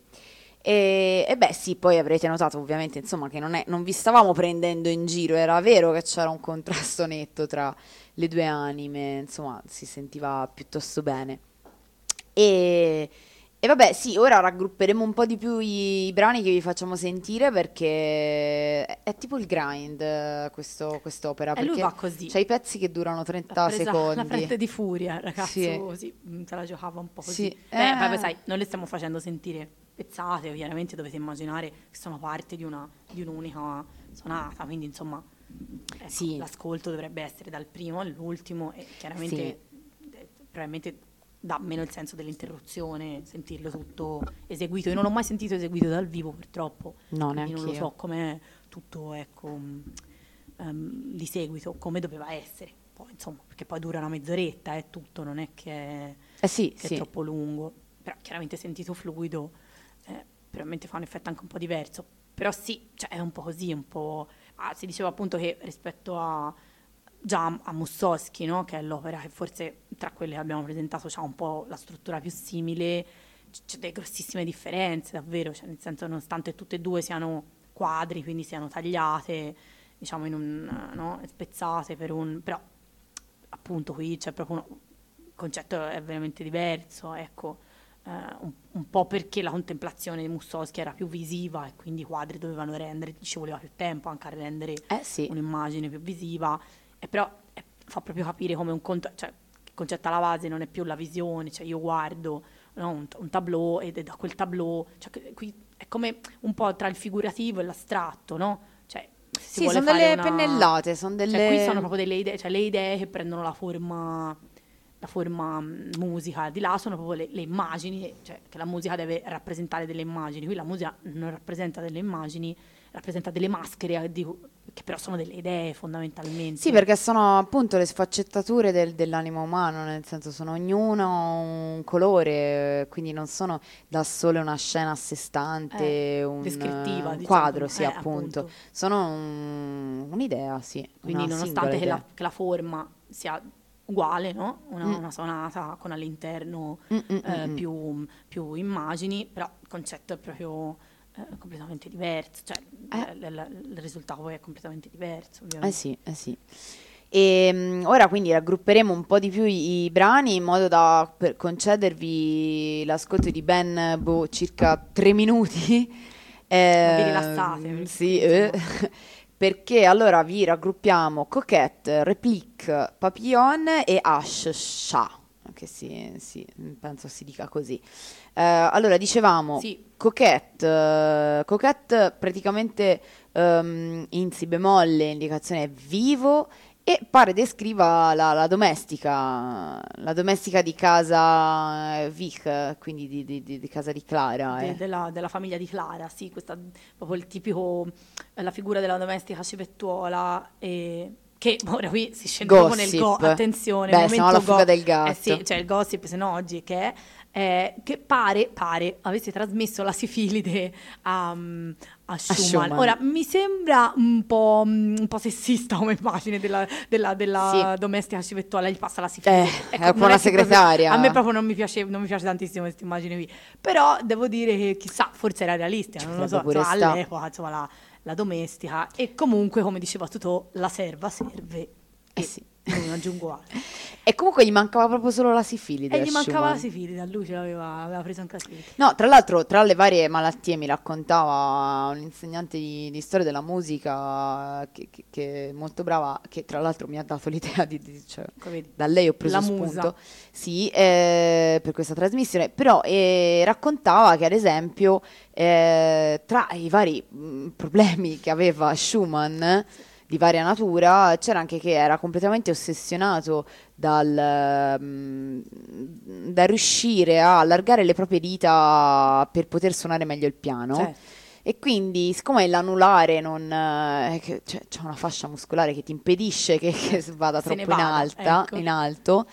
E, e beh, sì, poi avrete notato ovviamente, insomma, che non, è, non vi stavamo prendendo in giro, era vero che c'era un contrasto netto tra le due anime, insomma, si sentiva piuttosto bene. E, e vabbè, sì, ora raggrupperemo un po' di più i, i brani che vi facciamo sentire perché è, è tipo il grind eh, questo, quest'opera, E lui perché va così. c'è i pezzi che durano L'ha trenta presa secondi. la fretta di furia, il ragazzo Sì. così, mm, se la giocava un po' Sì, così. eh. Beh, vabbè, sai, non le stiamo facendo sentire pezzate, chiaramente dovete immaginare che sono parte di, una, di un'unica sonata, quindi insomma, ecco, Sì. l'ascolto dovrebbe essere dal primo all'ultimo e chiaramente Sì. eh, probabilmente dà meno il senso dell'interruzione sentirlo tutto eseguito. Io non l'ho mai sentito eseguito dal vivo, purtroppo, No, quindi non lo neanch'io. so com'è tutto, ecco, mm, ehm, di seguito, come doveva essere. Poi, insomma, perché poi dura una mezz'oretta, è tutto, non è che è, Eh sì, che sì. è troppo lungo. Però chiaramente sentito fluido, eh, probabilmente fa un effetto anche un po' diverso. Però sì, cioè è un po' così, un po'... Ah, si diceva appunto che rispetto a già a Mussoschi, no? Che è l'opera che forse tra quelle che abbiamo presentato ha un po' la struttura più simile, c- c'è delle grossissime differenze, davvero, cioè, nel senso nonostante tutte e due siano quadri, quindi siano tagliate, diciamo in un, no, spezzate per un, però appunto qui c'è proprio un, il concetto è veramente diverso, ecco, eh, un, un po' perché la contemplazione di Mussorgsky era più visiva e quindi i quadri dovevano rendere, ci voleva più tempo anche a rendere Eh sì. un'immagine più visiva, e però eh, fa proprio capire come un conto, cioè il concetto alla base non è più la visione, cioè io guardo, no, un, un tableau ed è da quel tableau, cioè che- qui è come un po' tra il figurativo e l'astratto, no? Cioè, se si Sì, vuole sono fare delle una- pennellate, sono cioè, delle... qui sono proprio delle idee, cioè le idee che prendono la forma, la forma mm, musica, di là sono proprio le, le immagini, cioè che la musica deve rappresentare delle immagini, qui la musica non rappresenta delle immagini, rappresenta delle maschere eh, di- che però sono delle idee fondamentalmente. Sì, perché sono appunto le sfaccettature del- dell'animo umano, nel senso sono ognuno un colore, quindi non sono da solo una scena a sé stante, Eh, un, descrittiva, un diciamo, quadro, sì, eh, appunto. appunto. Sono un- un'idea, sì, Quindi una nonostante singola che la, idea. che la forma sia uguale, no? Una, Mm, una sonata con all'interno mm, mm, eh, mm, mm. più, più immagini, però il concetto è proprio eh, completamente diverso, cioè Eh, l- l- il risultato poi è completamente diverso, eh ovviamente. sì, eh sì. E mm, ora quindi raggrupperemo un po' di più i, i brani in modo da per concedervi l'ascolto di ben boh, circa tre minuti. Ma vi rilassate, Ehm, perché sì, qui, eh, insomma, perché allora vi raggruppiamo Coquette, Replique, Papillon e Ash Shah, che si, si- penso si dica così. Eh, allora, dicevamo sì, Coquette, eh, Coquette praticamente ehm, in si bemolle, indicazione è vivo e pare descriva la, la domestica, la domestica di casa eh, Vich, quindi di, di- di- di casa di Clara. de- eh. della, della famiglia di Clara, sì, questa proprio il tipico, eh, la figura della domestica civettuola, e che ora qui si scende proprio nel go, Gossip. attenzione, il Beh, siamo alla momento fuga go, del eh sì, gatto. cioè il gossip, se no oggi che è, eh, che pare, pare avesse trasmesso la sifilide a, mm, a A Schumann. Schumann. Ora, mi sembra un po', mm, un po' sessista come immagine della, della- Sì. della domestica civettuola, gli passa la sifilide. Eh, Ecco, è un po' non una è che proprio- segretaria. a me proprio non mi piace, non mi piace tantissimo questa immagine qui, però devo dire che chissà, forse era realistica, Ci non lo so, potrebbe pure insomma, sta. all'epoca, insomma, la, la domestica, e comunque, come diceva Totò, la serva serve, Eh e sì. non aggiungo altro. E comunque gli mancava proprio solo la sifilide E a gli mancava la Schumann. sifilide, a lui ce l'aveva, aveva preso anche la sifilide. No, tra l'altro, tra le varie malattie mi raccontava un insegnante di, di storia della musica che, che- che è molto brava, che tra l'altro mi ha dato l'idea di, di- cioè, Ecco, vedi. da lei ho preso La spunto, musa. sì, eh, per questa trasmissione, però eh, raccontava che ad esempio eh, tra i vari mh, problemi che aveva Schumann di varia natura c'era anche che era completamente ossessionato dal, mm, da riuscire a allargare le proprie dita per poter suonare meglio il piano. Certo. E quindi, siccome l'anulare non, eh, che- cioè, c'è una fascia muscolare che ti impedisce che, che vada Se ne troppo in vada, alta, ecco. in alto,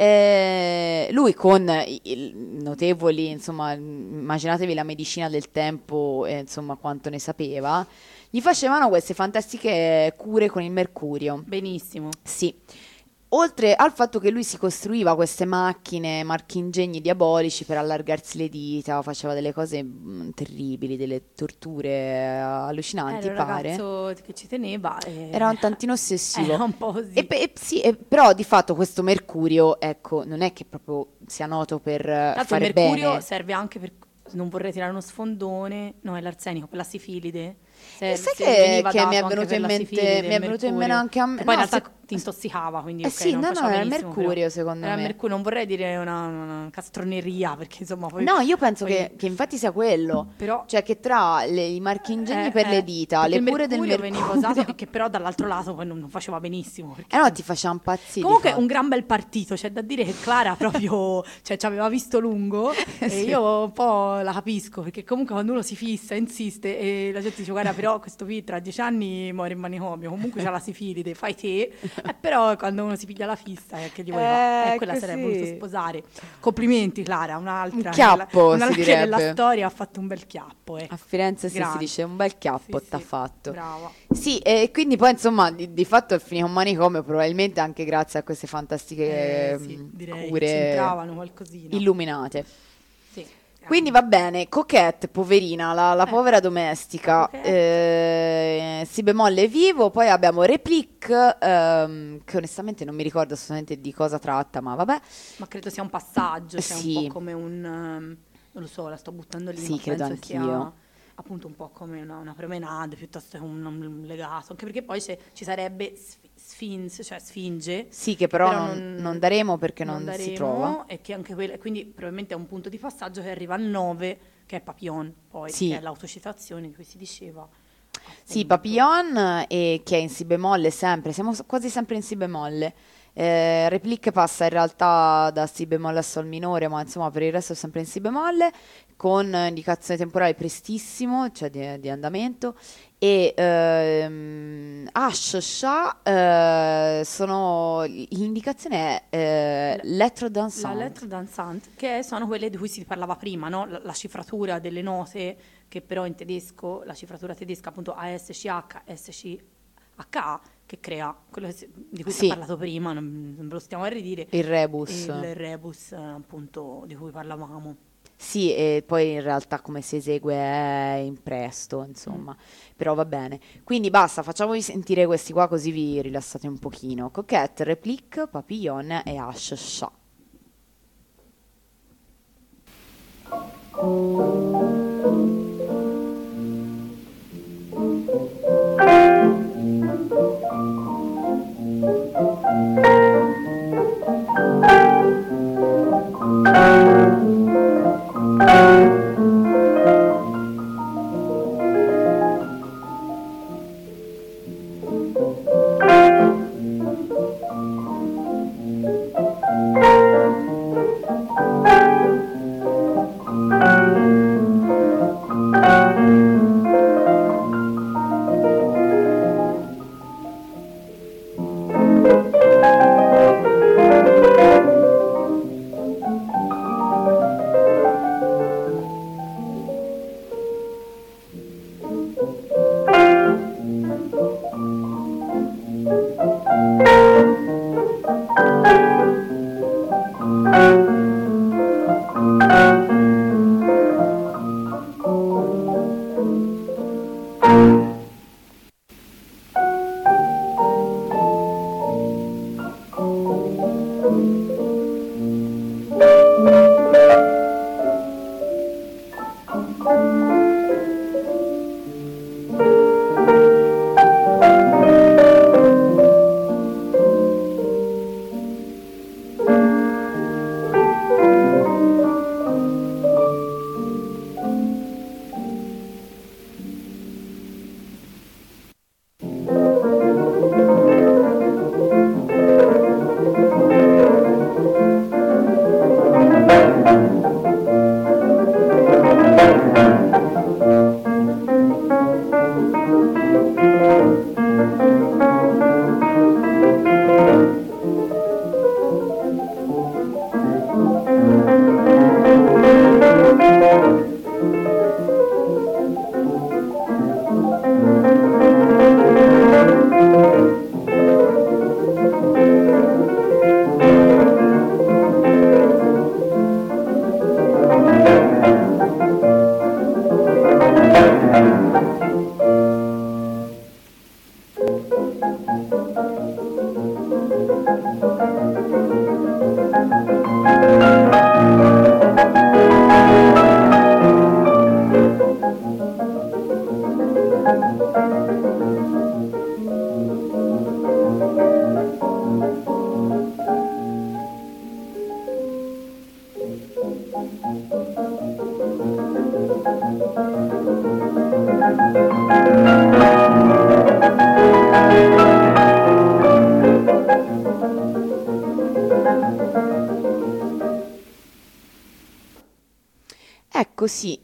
eh, lui con i, i notevoli, insomma, immaginatevi la medicina del tempo e insomma quanto ne sapeva, gli facevano queste fantastiche cure con il mercurio. Benissimo. Sì. Oltre al fatto che lui si costruiva queste macchine, marchingegni diabolici per allargarsi le dita, faceva delle cose mm, terribili, delle torture eh, allucinanti, Era un pare. ragazzo che ci teneva e Era un tantino ossessivo. era un po' così. E, pe- e sì, e- però di fatto questo mercurio, ecco, non è che proprio sia noto per eh, Tra l'altro il fare mercurio bene. serve anche per, non vorrei tirare uno sfondone, no, è l'arsenico, per la sifilide. E Se- sai se che, veniva che mi è dato anche venuto per in la mente, sifilide, mi è il venuto in mercurio. mente anche a me. Che poi No, in realtà sec- ti intossicava, quindi Eh ok, sì, non no, no, faceva era il benissimo, mercurio però secondo era me. mercurio, non vorrei dire una, una castroneria, perché insomma poi... No, io penso poi- che, che infatti sia quello. Però... Cioè che tra le- i marchingegni eh, per eh, le dita, perché le il cure del mercurio veniva mercurio. usato, che però dall'altro lato poi non, non faceva benissimo. Perché Eh no, ti faceva impazzire. comunque di un fatto. gran bel partito, c'è da dire che Clara proprio, cioè, ci aveva visto lungo e Sì. io un po' la capisco, perché comunque quando uno si fissa, insiste e la gente dice guarda però questo qui tra dieci anni muore in manicomio, comunque c'ha la sifilide, fai te, eh, però quando uno si piglia la fissa eh, che gli vuoi fare? Eh, Eh, quella così. sarebbe voluto sposare. Complimenti Clara, un'altra. Un chiappo, una si che direbbe. nella storia ha fatto un bel chiappo. Eh. A Firenze sì, si Grande. dice un bel chiappo Sì, t'ha sì, fatto. brava. Sì, e quindi poi insomma di, di fatto è finito un manicomio probabilmente anche grazie a queste fantastiche Eh, sì, mm, direi che cure c'entravano qualcosina. illuminate. Sì, Quindi va bene, Coquette, poverina, la, la Eh, povera domestica, Coquette. eh, Si bemolle è vivo, poi abbiamo Replique, ehm, che onestamente non mi ricordo assolutamente di cosa tratta, ma vabbè, Ma credo sia un passaggio, cioè un po' sì, come un, ehm, non lo so, la sto buttando lì, sì, ma credo penso che sia anch'io. appunto un po' come una, una promenade piuttosto che un, un legato, anche perché poi c'è- ci sarebbe Sf- Sphinx, cioè Sfinge, Sì, che che però però non, non non, daremo perché non non si trova. daremo e che anche quella, quindi probabilmente è un punto di passaggio che arriva al nove, che è Papillon, poi, che è Sì, l'autocitazione di cui si diceva, sì, appunto. Papillon e che è in si bemolle sempre, siamo s- quasi sempre in si bemolle. Eh, Replique passa in realtà da si bemolle a sol minore, ma insomma per il resto è sempre in si bemolle, con indicazione temporale prestissimo, cioè di, di andamento. E ehm, Ash, Sha, eh, sono, l'indicazione è eh, La, lettre la dansante. lettre dansante, che sono quelle di cui si parlava prima, no? La, la cifratura delle note, che però in tedesco, la cifratura tedesca appunto A S C H, S C H A, che crea quello che si- di cui si è Sì, parlato prima, non, non ve lo stiamo a ridire, il rebus. il rebus eh, appunto di cui parlavamo. Sì, e poi in realtà come si esegue è in presto, Mm. insomma, però va bene. Quindi basta, facciamovi sentire questi qua così vi rilassate un pochino. Coquette, Replique, Papillon e Ash Sha. Ecco sì,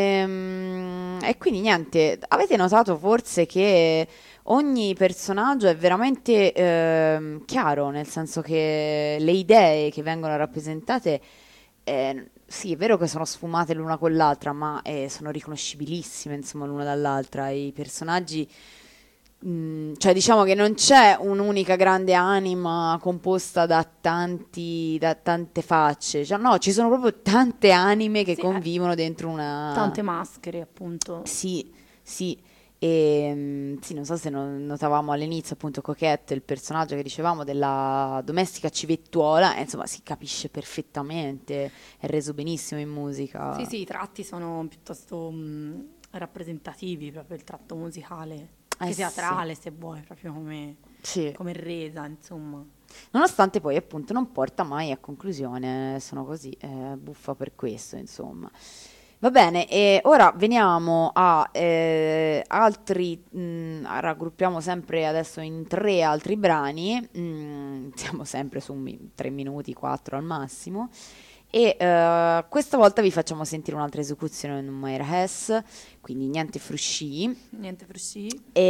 ehm, e quindi niente, avete notato forse che ogni personaggio è veramente ehm, chiaro, nel senso che le idee che vengono rappresentate, eh, sì, è vero che sono sfumate l'una con l'altra, ma eh, sono riconoscibilissime, insomma, l'una dall'altra. I personaggi Mm, cioè diciamo che non c'è un'unica grande anima composta da tanti, da tante facce, cioè, no, ci sono proprio tante anime che Sì, eh, convivono dentro una... tante maschere, appunto. Sì, sì, e mm, sì, non so se no- notavamo all'inizio appunto Coquette, il personaggio che dicevamo della domestica civettuola, eh, insomma si capisce perfettamente, è reso benissimo in musica. Sì, sì, i tratti sono piuttosto mh, rappresentativi, proprio il tratto musicale, Eh che sì, teatrale se vuoi, proprio come, sì. come resa, insomma. Nonostante poi appunto non porta mai a conclusione, sono così, eh, buffa per questo, insomma. Va bene, e ora veniamo a eh, altri, mh, raggruppiamo sempre adesso in tre altri brani, mh, siamo sempre su mi- tre minuti, quattro al massimo, e eh, questa volta vi facciamo sentire un'altra esecuzione di Meyer Hess, quindi niente frusci. Niente frusci.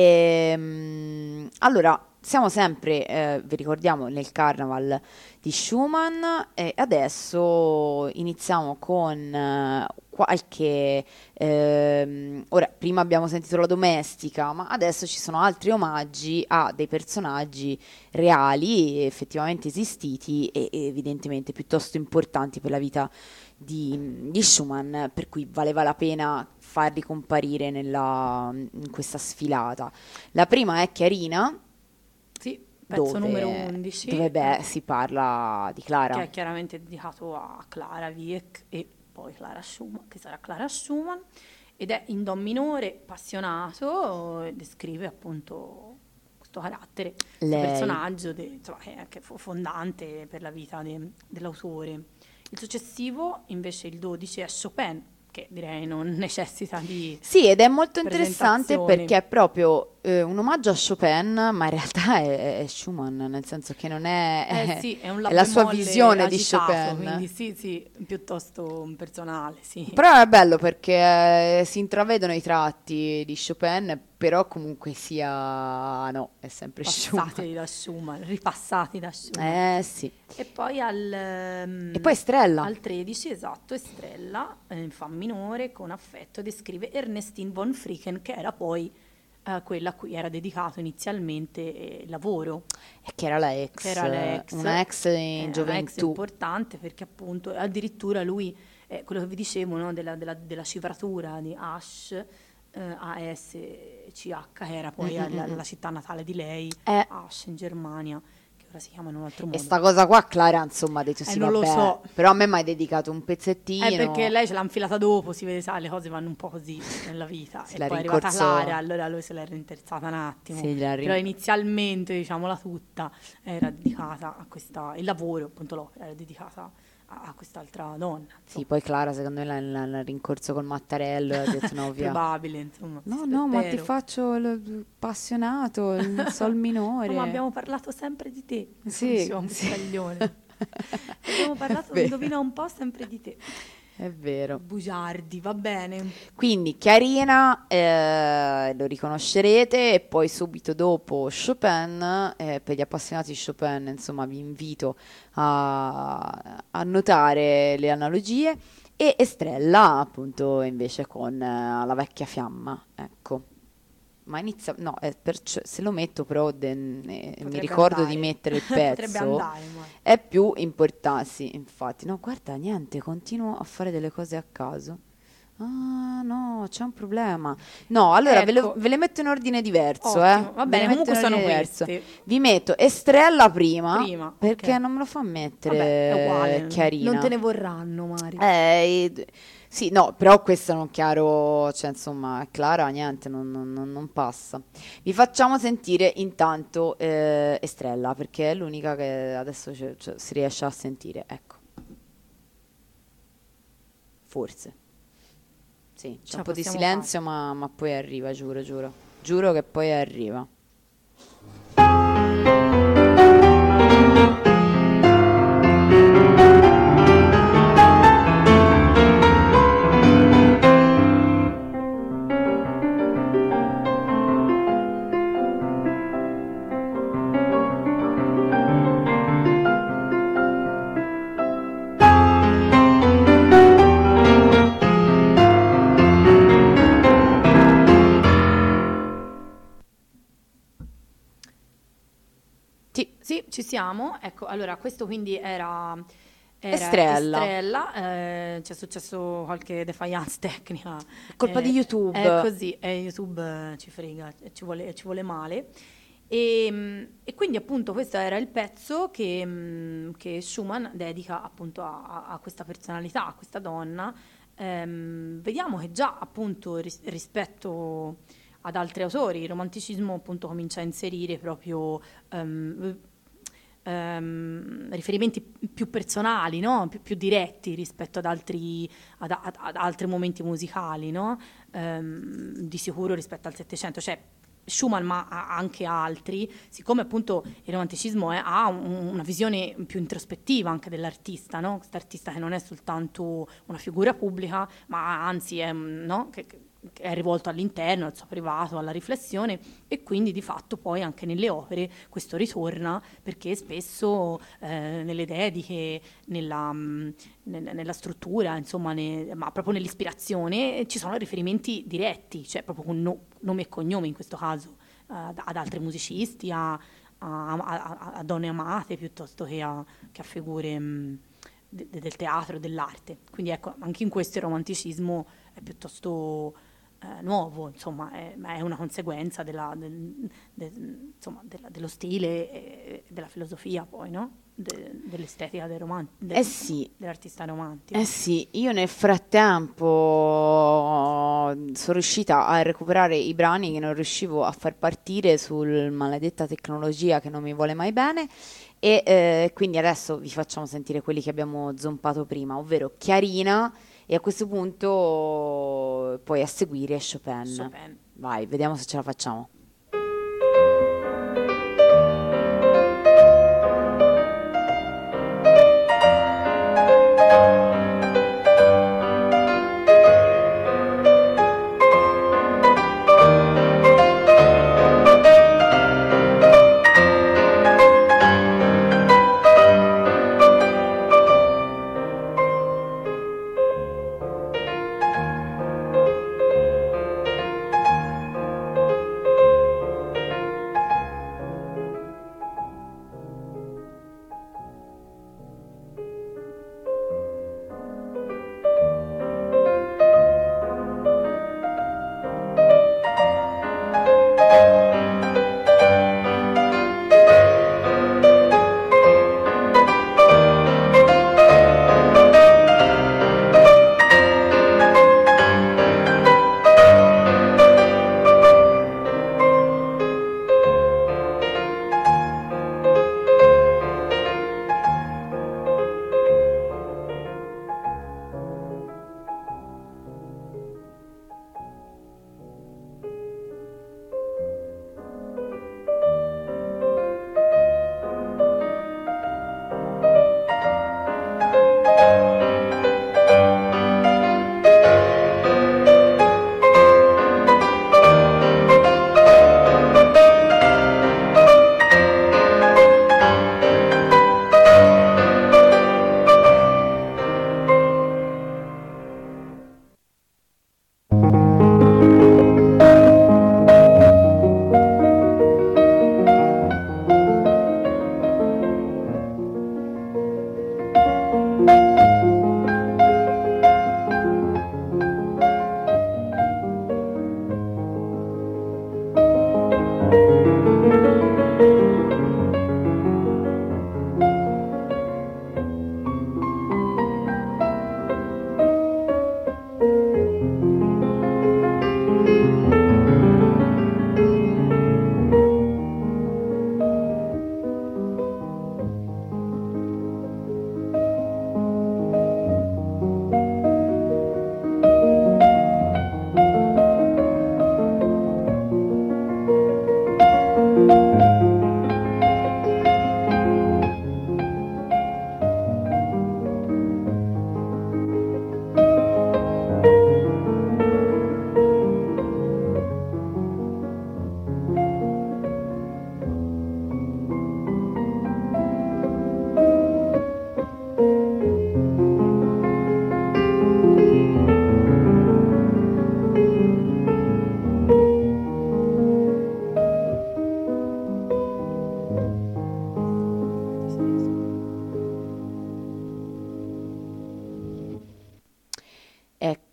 Ehm, allora, siamo sempre, eh, vi ricordiamo, nel Carnaval di Schumann e adesso iniziamo con eh, qualche... ehm, ora, prima abbiamo sentito la domestica, ma adesso ci sono altri omaggi a dei personaggi reali, effettivamente esistiti e evidentemente piuttosto importanti per la vita di, di Schumann, per cui valeva la pena farli comparire nella- in questa sfilata. La prima è Chiarina, Sì, pezzo dove, numero undici, dove beh, eh, si parla di che Clara. è chiaramente dedicato a Clara Wieck e poi Clara Schumann, che sarà Clara Schumann, ed è in do minore, appassionato, e descrive appunto questo carattere, questo Lei. personaggio de- insomma, che, è, che fu fondante per la vita de- dell'autore. Il successivo, invece, il dodici, è Chopin, che direi non necessita di Sì, ed è molto interessante presentazioni. perché è proprio eh, un omaggio a Chopin, ma in realtà è, è Schumann, nel senso che non è, Eh è- sì, è un è la la sua bemolle visione di agitato, Chopin. quindi sì, sì, piuttosto personale, sì. Però è bello perché eh, si intravedono i tratti di Chopin, però comunque sia... no, è sempre Schumann. Passati da Schumann, ripassati da Schumann. Eh sì. E poi al, ehm, E poi Estrella. al tredici, esatto, Estrella, eh, in fa minore, con affetto, descrive Ernestine von Fricken, che era poi eh, quella a cui era dedicato inizialmente eh, il lavoro, E che era la ex, che era l'ex, una ex in era una ex gioventù. importante perché appunto addirittura lui, eh, quello che vi dicevo, no, della, della, della cifratura di Asch, eh, A S C H, che era poi Mm, mm, la, mm. la città natale di lei, Eh, Asch in Germania, che ora si chiama in un altro e modo. sta cosa qua Clara, insomma, ha detto Eh, sì, non lo vabbè, so. però a me mi hai dedicato un pezzettino. Eh, perché lei ce l'ha infilata dopo, si vede, sai, le cose vanno un po' così nella vita. Se E l'ha poi è arrivata rincorso- Clara, allora lui se l'era interessata un attimo. Sì, gliela rin- Però inizialmente, diciamola tutta, era dedicata a questa... Il lavoro, appunto, l'opera era dedicata a, a quest'altra donna. Sì, poi Clara secondo me l'ha, l'ha- l'ha rincorso col Mattarello e ha detto no, via. Probabile, insomma. No, sp- no, ma ti spero. faccio il appassionato, il sol minore. No, ma abbiamo parlato sempre di te. Sì, Diceva un sì. scaglione. Abbiamo parlato, Vero. indovina un po', sempre di te. È vero. Bugiardi, va bene. Quindi Chiarina, eh, lo riconoscerete, e poi subito dopo Chopin, eh, per gli appassionati di Chopin, insomma, vi invito a, a notare le analogie, e Estrella, appunto, invece con eh, la vecchia fiamma, ecco. Ma inizia, no, è perciò- se lo metto però de- eh, mi Potrebbe ricordo andare. di mettere il Potrebbe pezzo, andare, ma... è più importante, sì, infatti. No, guarda, niente, continuo a fare delle cose a caso. Ah, no, c'è un problema. No, allora ve, lo- Ecco. ve le metto in ordine diverso, Ottimo, eh. va Ve le bene, metto comunque in sono ordine diverso. queste. Vi metto Estrella prima, Prima, perché ok. non me lo fa mettere Vabbè, è uguale, Chiarina. non te ne vorranno, Mari. Eh, d- sì, no, però questo non chiaro, cioè insomma, è Clara, niente, non, non- non- non passa. Vi facciamo sentire intanto eh, Estrella, perché è l'unica che adesso c'è- c'è- si riesce a sentire, ecco. Forse. Sì, c'è Ce un la po' di possiamo silenzio, ma, ma poi arriva, giuro, giuro. Giuro che poi arriva. Ci siamo, ecco, allora questo quindi era, era Estrella. Estrella, eh, c'è successo qualche defiance tecnica. Colpa eh, di YouTube. È così, eh, YouTube eh, ci frega, eh, ci vuole, ci vuole male. E, mm, e quindi appunto questo era il pezzo che, mm, che Schumann dedica appunto a, a- a questa personalità, a questa donna. Ehm, vediamo che già appunto ris- rispetto ad altri autori il romanticismo appunto comincia a inserire proprio ehm, ehm, riferimenti più personali, no? Più, più diretti rispetto ad altri, ad, ad- ad altri momenti musicali, no? Ehm, di sicuro rispetto al Settecento, cioè Schumann ma a- anche altri, siccome appunto il romanticismo è- ha un- una visione più introspettiva anche dell'artista, no? Quest'artista che non è soltanto una figura pubblica, ma anzi è, mm, no? che, che- che è rivolto all'interno, al suo privato, alla riflessione, e quindi di fatto poi anche nelle opere questo ritorna, perché spesso eh, nelle dediche, nella, mh, nel- nella struttura, insomma, ne- ma proprio nell'ispirazione eh, ci sono riferimenti diretti, cioè proprio con no- nome e cognome in questo caso, eh, ad, ad altri musicisti, a, a- a- a- a donne amate piuttosto che a, che a figure mh, de- del teatro, dell'arte. Quindi ecco, anche in questo il romanticismo è piuttosto eh, nuovo, insomma, è, ma è una conseguenza della- del- del- insomma, della- dello stile e della filosofia poi, no? De- dell'estetica del roman- del- Eh insomma, sì, dell'artista romantico. eh sì, io nel frattempo sono riuscita a recuperare i brani che non riuscivo a far partire sul maledetta tecnologia che non mi vuole mai bene e eh, quindi adesso vi facciamo sentire quelli che abbiamo zompato prima, ovvero Chiarina e a questo punto poi a seguire Chopin. Chopin. Vai, vediamo se ce la facciamo.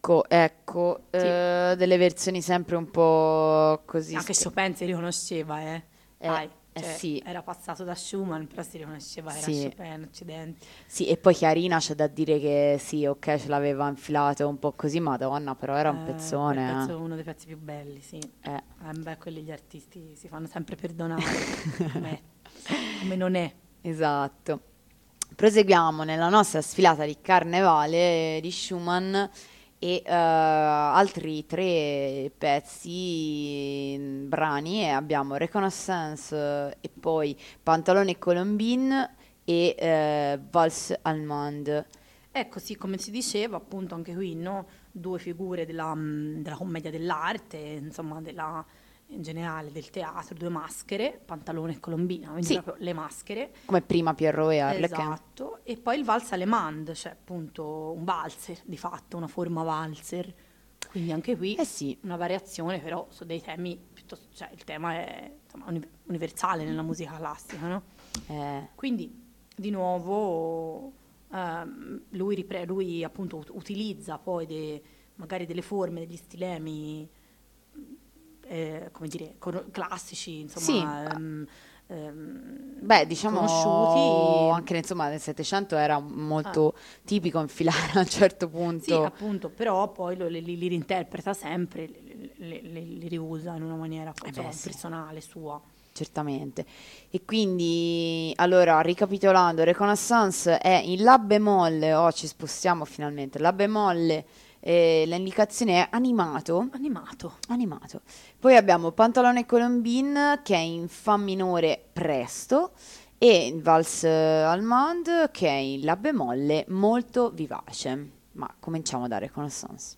Ecco, ecco, Sì. eh, delle versioni sempre un po' così. Anche sc- Chopin si riconosceva, eh. Eh, Dai, eh cioè, sì, era passato da Schumann, però si riconosceva, era sì, Chopin, accidenti. sì, e poi Chiarina c'è da dire che sì, ok, ce l'aveva infilato un po' così, Madonna, però era un Eh, quel pezzo pezzone, è uno dei pezzi più belli, sì. eh. Eh. Eh, beh, quelli gli artisti si fanno sempre perdonare, come, come non è. Esatto. Proseguiamo nella nostra sfilata di Carnevale di Schumann e eh, altri tre pezzi, mm, brani, e abbiamo Reconnaissance eh, e poi Pantalone e Colombine e eh, Valse Allemande. È così come si diceva, appunto, anche qui, no? Due figure della, mh, della commedia dell'arte, insomma, della, in generale del teatro, due maschere, Pantalone e Colombina, quindi Sì, proprio le maschere. come prima Pierrot e Harlequin. Esatto, e poi il valse allemande, cioè appunto un valzer di fatto, una forma valzer. Quindi anche qui Eh sì, una variazione, però su dei temi piuttosto, cioè il tema è insomma, uni- universale nella musica classica, no? eh, Quindi di nuovo ehm, lui, ripre- lui appunto ut- utilizza poi de- magari delle forme, degli stilemi eh, come dire, cor- classici, sì. insomma, ehm, ehm, Beh, diciamo conosciuti. anche insomma nel Settecento era Ah, molto tipico infilare a un certo sì, punto. appunto, però poi lo- li, li- li reinterpreta sempre, li, li- li- li riusa in una maniera Eh insomma, beh, sì. personale sua. Certamente. E quindi, allora, ricapitolando, Reconnaissance è in La bemolle, oh, ci spostiamo finalmente, La bemolle, eh, l'indicazione è animato, Animato. animato. Poi abbiamo Pantalone e Colombine che è in Fa minore presto e il Valse Allemande che è in La bemolle molto vivace. Ma cominciamo da Reconnaissance.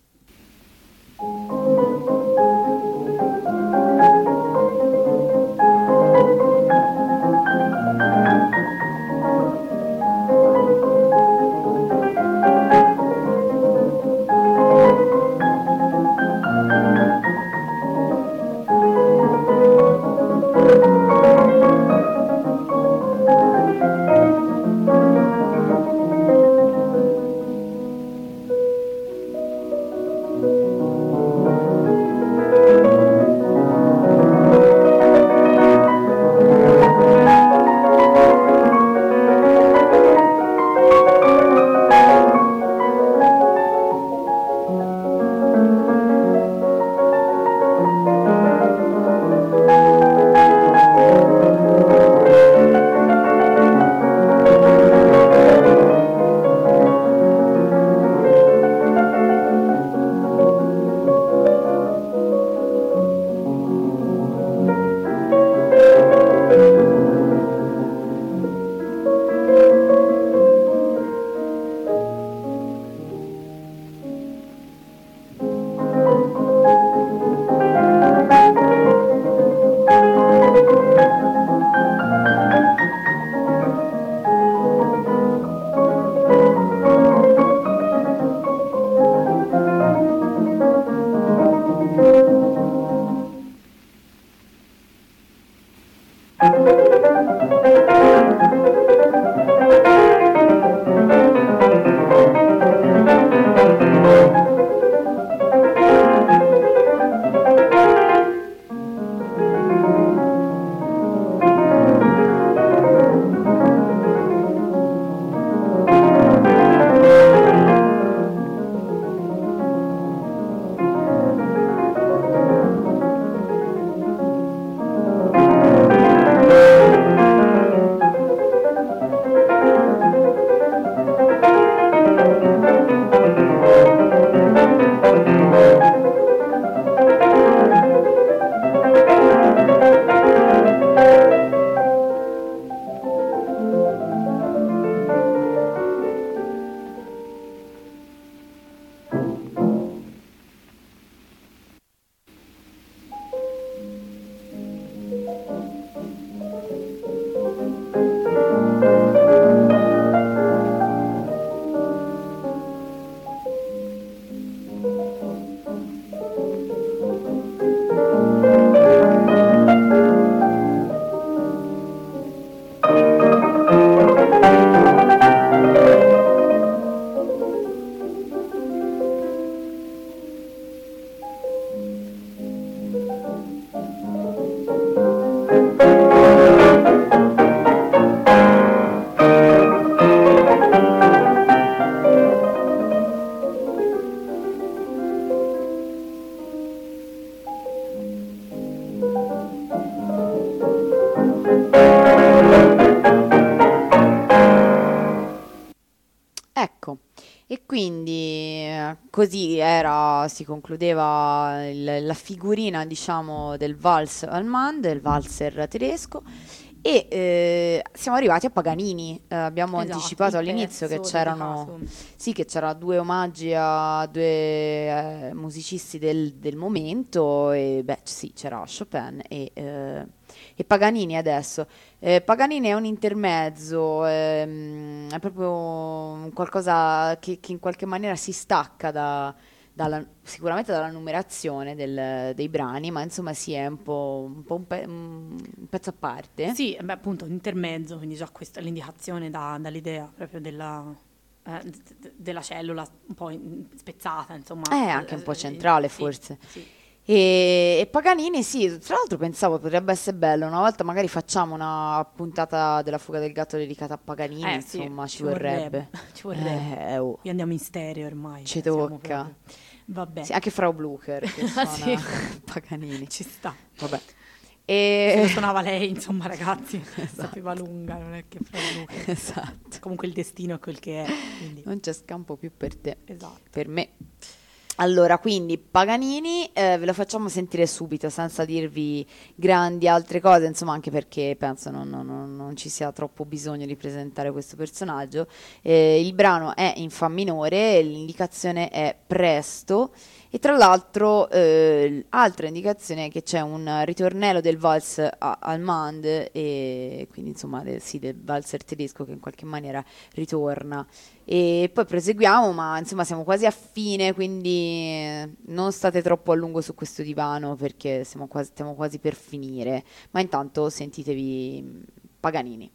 Ecco, e quindi eh, così era, si concludeva il- la figurina, diciamo, del Vals Allemand, del valzer tedesco, e eh, siamo arrivati a Paganini. Eh, abbiamo Esatto, anticipato il all'inizio che pezzo dedicato. c'erano, sì, che c'era due omaggi a due eh, musicisti del, del momento, e beh, sì, c'era Chopin e, eh, e Paganini adesso. Eh, Paganini è un intermezzo, ehm, è proprio un qualcosa che, che in qualche maniera si stacca da- dalla- sicuramente dalla numerazione del- dei brani, ma insomma sì, è un po', un po' un pe- un pezzo a parte. Sì, beh, appunto, un intermezzo, quindi già questa è l'indicazione da- dall'idea proprio della, eh, d- d- della cellula un po' in- spezzata, insomma. È eh, anche un po' eh, centrale sì, forse. sì. E, e Paganini, sì, tra l'altro pensavo potrebbe essere bello, una volta magari facciamo una puntata della Fuga del gatto dedicata a Paganini, Eh sì, insomma, ci ci vorrebbe, vorrebbe. ci vorrebbe. Eh, oh, Qui andiamo in stereo ormai, ci cioè siamo tocca. proprio... Vabbè, Sì, anche Frau Blucher che ah suona sì, Paganini. ci sta. Vabbè. Se lo E... suonava lei, insomma, ragazzi, sapeva Esatto, lunga, non è che fra Luca. esatto. Comunque il destino è quel che è, quindi, Non c'è scampo più per te, esatto. per me. Allora, quindi Paganini, eh, ve lo facciamo sentire subito senza dirvi grandi altre cose, insomma, anche perché penso non, non- non- non ci sia troppo bisogno di presentare questo personaggio. Eh, il brano è in fa minore, l'indicazione è presto, e tra l'altro eh, altra indicazione è che c'è un ritornello del Vals a- Allemand, e quindi insomma del, sì, del valzer tedesco che in qualche maniera ritorna. E poi proseguiamo, ma insomma siamo quasi a fine, quindi eh, non state troppo a lungo su questo divano perché siamo quasi, stiamo quasi per finire. Ma intanto sentitevi mm, Paganini.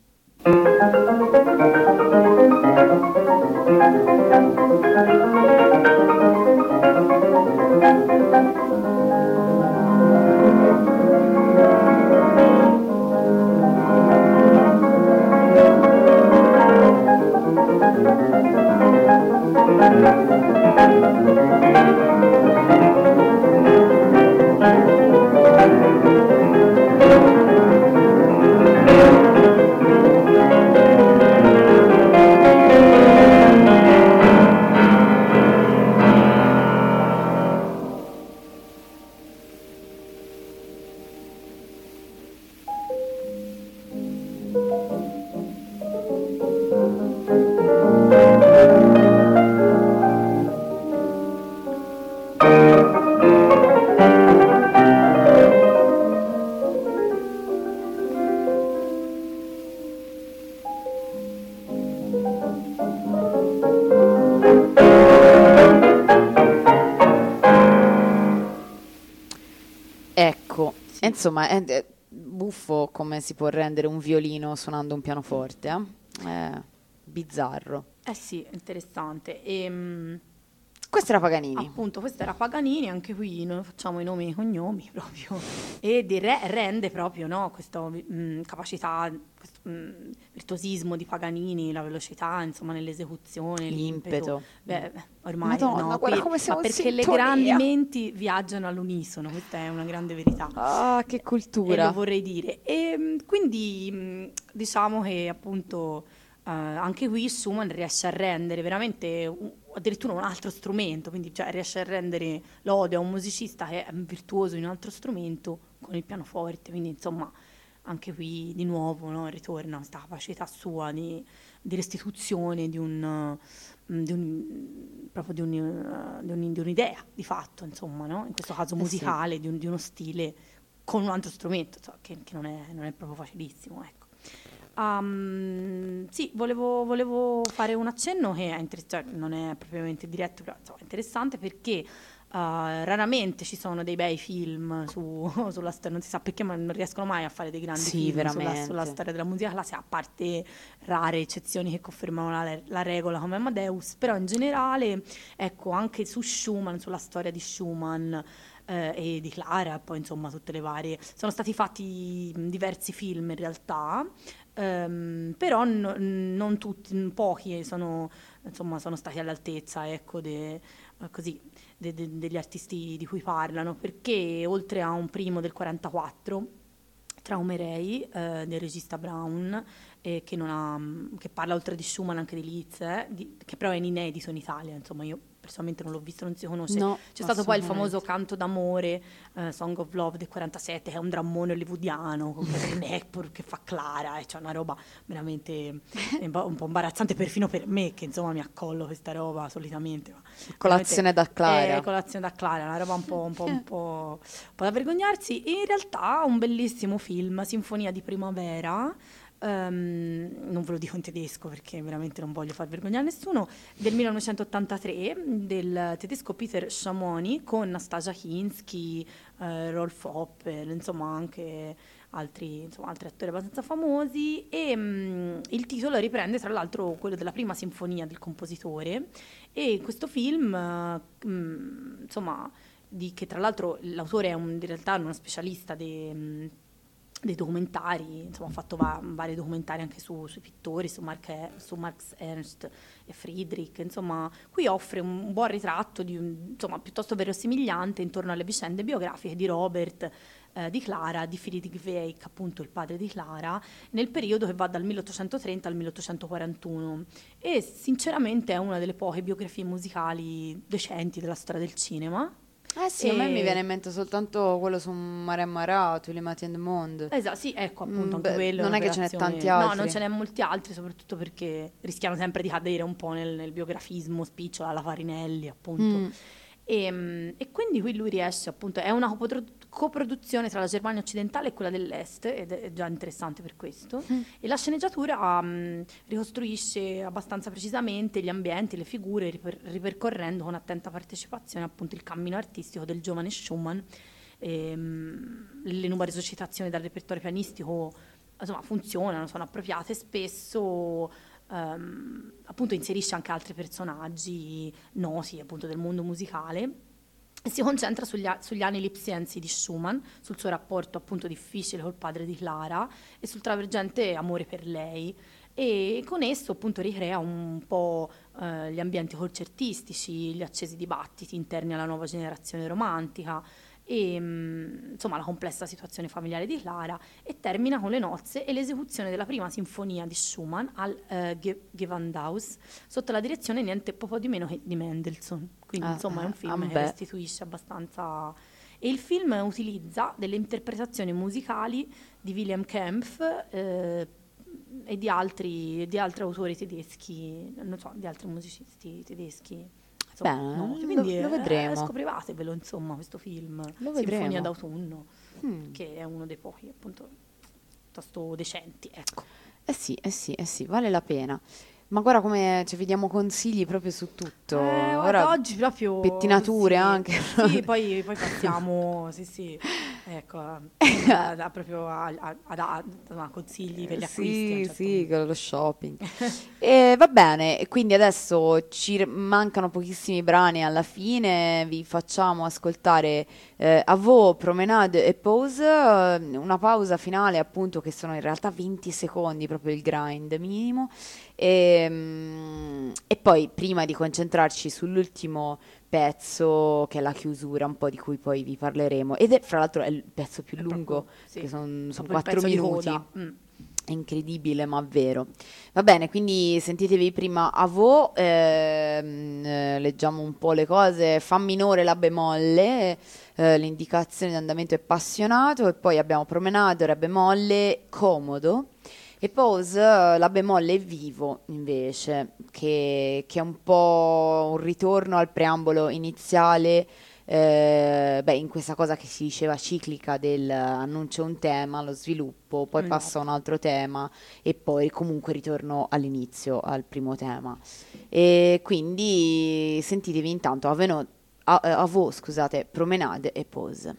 Ecco, e Sì. insomma è, è buffo come si può rendere un violino suonando un pianoforte, eh? È bizzarro. Eh sì, interessante. E, Questo era Paganini. appunto, questo era Paganini, anche qui noi facciamo i nomi e i cognomi proprio, e di re- rende proprio, no, questa mh, capacità, questo mh, virtuosismo di Paganini, la velocità, insomma, nell'esecuzione, l'impeto. L'impeto. Beh, ormai Madonna, no, guarda qui- come ma siamo in perché le sintonia. grandi menti viaggiano all'unisono, questa è una grande verità. Ah, che E lo cultura. vorrei dire. E mh, quindi mh, diciamo che appunto eh, anche qui Schumann riesce a rendere veramente un- addirittura un altro strumento, quindi cioè, riesce a rendere lode a un musicista che è virtuoso in un altro strumento con il pianoforte, quindi insomma anche qui di nuovo no, ritorna questa capacità sua di, di restituzione di un, mm, di un- proprio di, un, eh, di un- di un'idea di fatto, insomma, no? In questo caso Eh sì. musicale, di, un- di uno stile con un altro strumento, so, che, che non è, non è proprio facilissimo, ecco. Um, sì, volevo, volevo fare un accenno che è inter- cioè, non è propriamente diretto, però insomma, è interessante perché uh, raramente ci sono dei bei film su, sulla storia, non si sa perché, ma non riescono mai a fare dei grandi Sì, film sulla, veramente. sulla storia della musica classica, a parte rare eccezioni che confermano la, la regola come Amadeus, però in generale, ecco, anche su Schumann, sulla storia di Schumann eh, e di Clara, poi insomma tutte le varie, sono stati fatti mh, diversi film in realtà. Ehm, però no- non tutti, pochi sono, insomma, sono stati all'altezza, ecco, de- eh, così, de- de- degli artisti di cui parlano, perché oltre a un primo del quarantaquattro, Traumerei, eh, del regista Brown, eh, che, non ha, che parla oltre di Schumann anche di Liszt, eh, di- che però è in inedito in Italia, insomma io personalmente non l'ho visto, non si conosce. No, C'è stato poi il assolutamente. famoso Canto d'amore, eh, Song of Love del quarantasette, che è un drammone hollywoodiano con Catherine Hepburn che fa Clara, e c'è una roba veramente un po' un po' imbarazzante perfino per me, che insomma mi accollo questa roba solitamente. Ma Colazione da Clara. eh, colazione da Clara, una roba un po', un po', un po', un po' da vergognarsi. In realtà un bellissimo film, Sinfonia di primavera, ehm, non ve lo dico in tedesco perché veramente non voglio far vergognare nessuno, del millenovecentottantatré, del tedesco Peter Schamoni, con Nastasia Kinski, eh, Rolf Hopper, insomma anche altri, insomma, altri attori abbastanza famosi, e mm, il titolo riprende tra l'altro quello della prima sinfonia del compositore, e questo film, eh, mm, insomma, di, che tra l'altro l'autore è un, in realtà uno specialista dei, mm, dei documentari, insomma ha fatto va- vari documentari anche su- sui pittori, su, Mark, su Marx Ernst e Friedrich, insomma qui offre un, un buon ritratto di un, insomma, piuttosto verosimigliante intorno alle vicende biografiche di Robert, eh, di Clara, di Friedrich Wieck, appunto il padre di Clara, nel periodo che va dal milleottocentotrenta al milleottocentoquarantuno, e sinceramente è una delle poche biografie musicali decenti della storia del cinema. Eh sì, a me mi E- viene in mente soltanto quello su Mare Marà, Tu li mati in the Monde. Esatto, sì, ecco appunto Mm, anche beh, quello. è non è che ce n'è un'operazione- tanti No, altri. non ce n'è molti altri, soprattutto perché rischiano sempre di cadere un po' nel, nel biografismo spicciola alla Farinelli, appunto. Mm. E, mm, e quindi qui lui riesce, appunto, è una copro- coproduzione tra la Germania occidentale e quella dell'est, ed è già interessante per questo. Mm. E la sceneggiatura mm, ricostruisce abbastanza precisamente gli ambienti, le figure, riper- ripercorrendo con attenta partecipazione appunto il cammino artistico del giovane Schumann. Ehm, le numerose citazioni dal repertorio pianistico, insomma, funzionano, sono appropriate, spesso ehm, appunto inserisce anche altri personaggi noti appunto del mondo musicale, e si concentra sugli, a- sugli anni lipsiensi di Schumann, sul suo rapporto appunto difficile col padre di Clara e sul travergente amore per lei, e con esso appunto ricrea un po' eh, gli ambienti concertistici, gli accesi dibattiti interni alla nuova generazione romantica, e mm, insomma la complessa situazione familiare di Clara, e termina con le nozze e l'esecuzione della prima sinfonia di Schumann al eh, Ge- Gewandhaus, sotto la direzione niente po' di meno che di Mendelssohn. Quindi Ah, insomma è un ah, film che beh. restituisce abbastanza. E il film utilizza delle interpretazioni musicali di Wilhelm Kempff, eh, e di altri, di altri autori tedeschi, non so, di altri musicisti tedeschi. Insomma, Bene, noti. lo- Quindi lo eh, vedremo. scoprivatevelo, insomma, questo film, Lo Sinfonia vedremo. d'autunno, Mm. che è uno dei pochi, appunto, piuttosto decenti, ecco. Eh sì, eh sì, eh sì, vale la pena. Ma guarda come ci vediamo consigli proprio su tutto. Eh, guarda, Ora oggi proprio pettinature sì, anche. sì, poi, poi passiamo, sì, sì, ecco, a, a- a- proprio a, a- a- a- a consigli per gli acquisti. a un Sì, certo sì, punto. con lo shopping. E va bene, e quindi adesso ci r- mancano pochissimi brani alla fine, vi facciamo ascoltare eh, A Vous, Promenade e Pause, eh, una pausa finale appunto che sono in realtà venti secondi, proprio il grind minimo, e, mm, e poi prima di concentrarci sull'ultimo pezzo che è la chiusura, un po' di cui poi vi parleremo, ed è fra l'altro è il pezzo più È lungo, proprio, sì, che son- sono proprio il quattro pezzo di minuti. coda. Mm. È incredibile, ma vero. Va bene, quindi sentitevi prima A Vous, ehm, eh, leggiamo un po' le cose. Fa minore la bemolle, eh, l'indicazione di andamento è passionato, e poi abbiamo promenade, re bemolle, comodo. E pause, eh, la bemolle è vivo invece, che, che è un po' un ritorno al preambolo iniziale, eh, beh, in questa cosa che si diceva ciclica del eh, annuncio un tema, lo sviluppo, poi passa a un Esatto. altro tema e poi comunque ritorno all'inizio, al primo tema. E quindi sentitevi intanto a, veno- a, a voi, scusate, promenade e pause.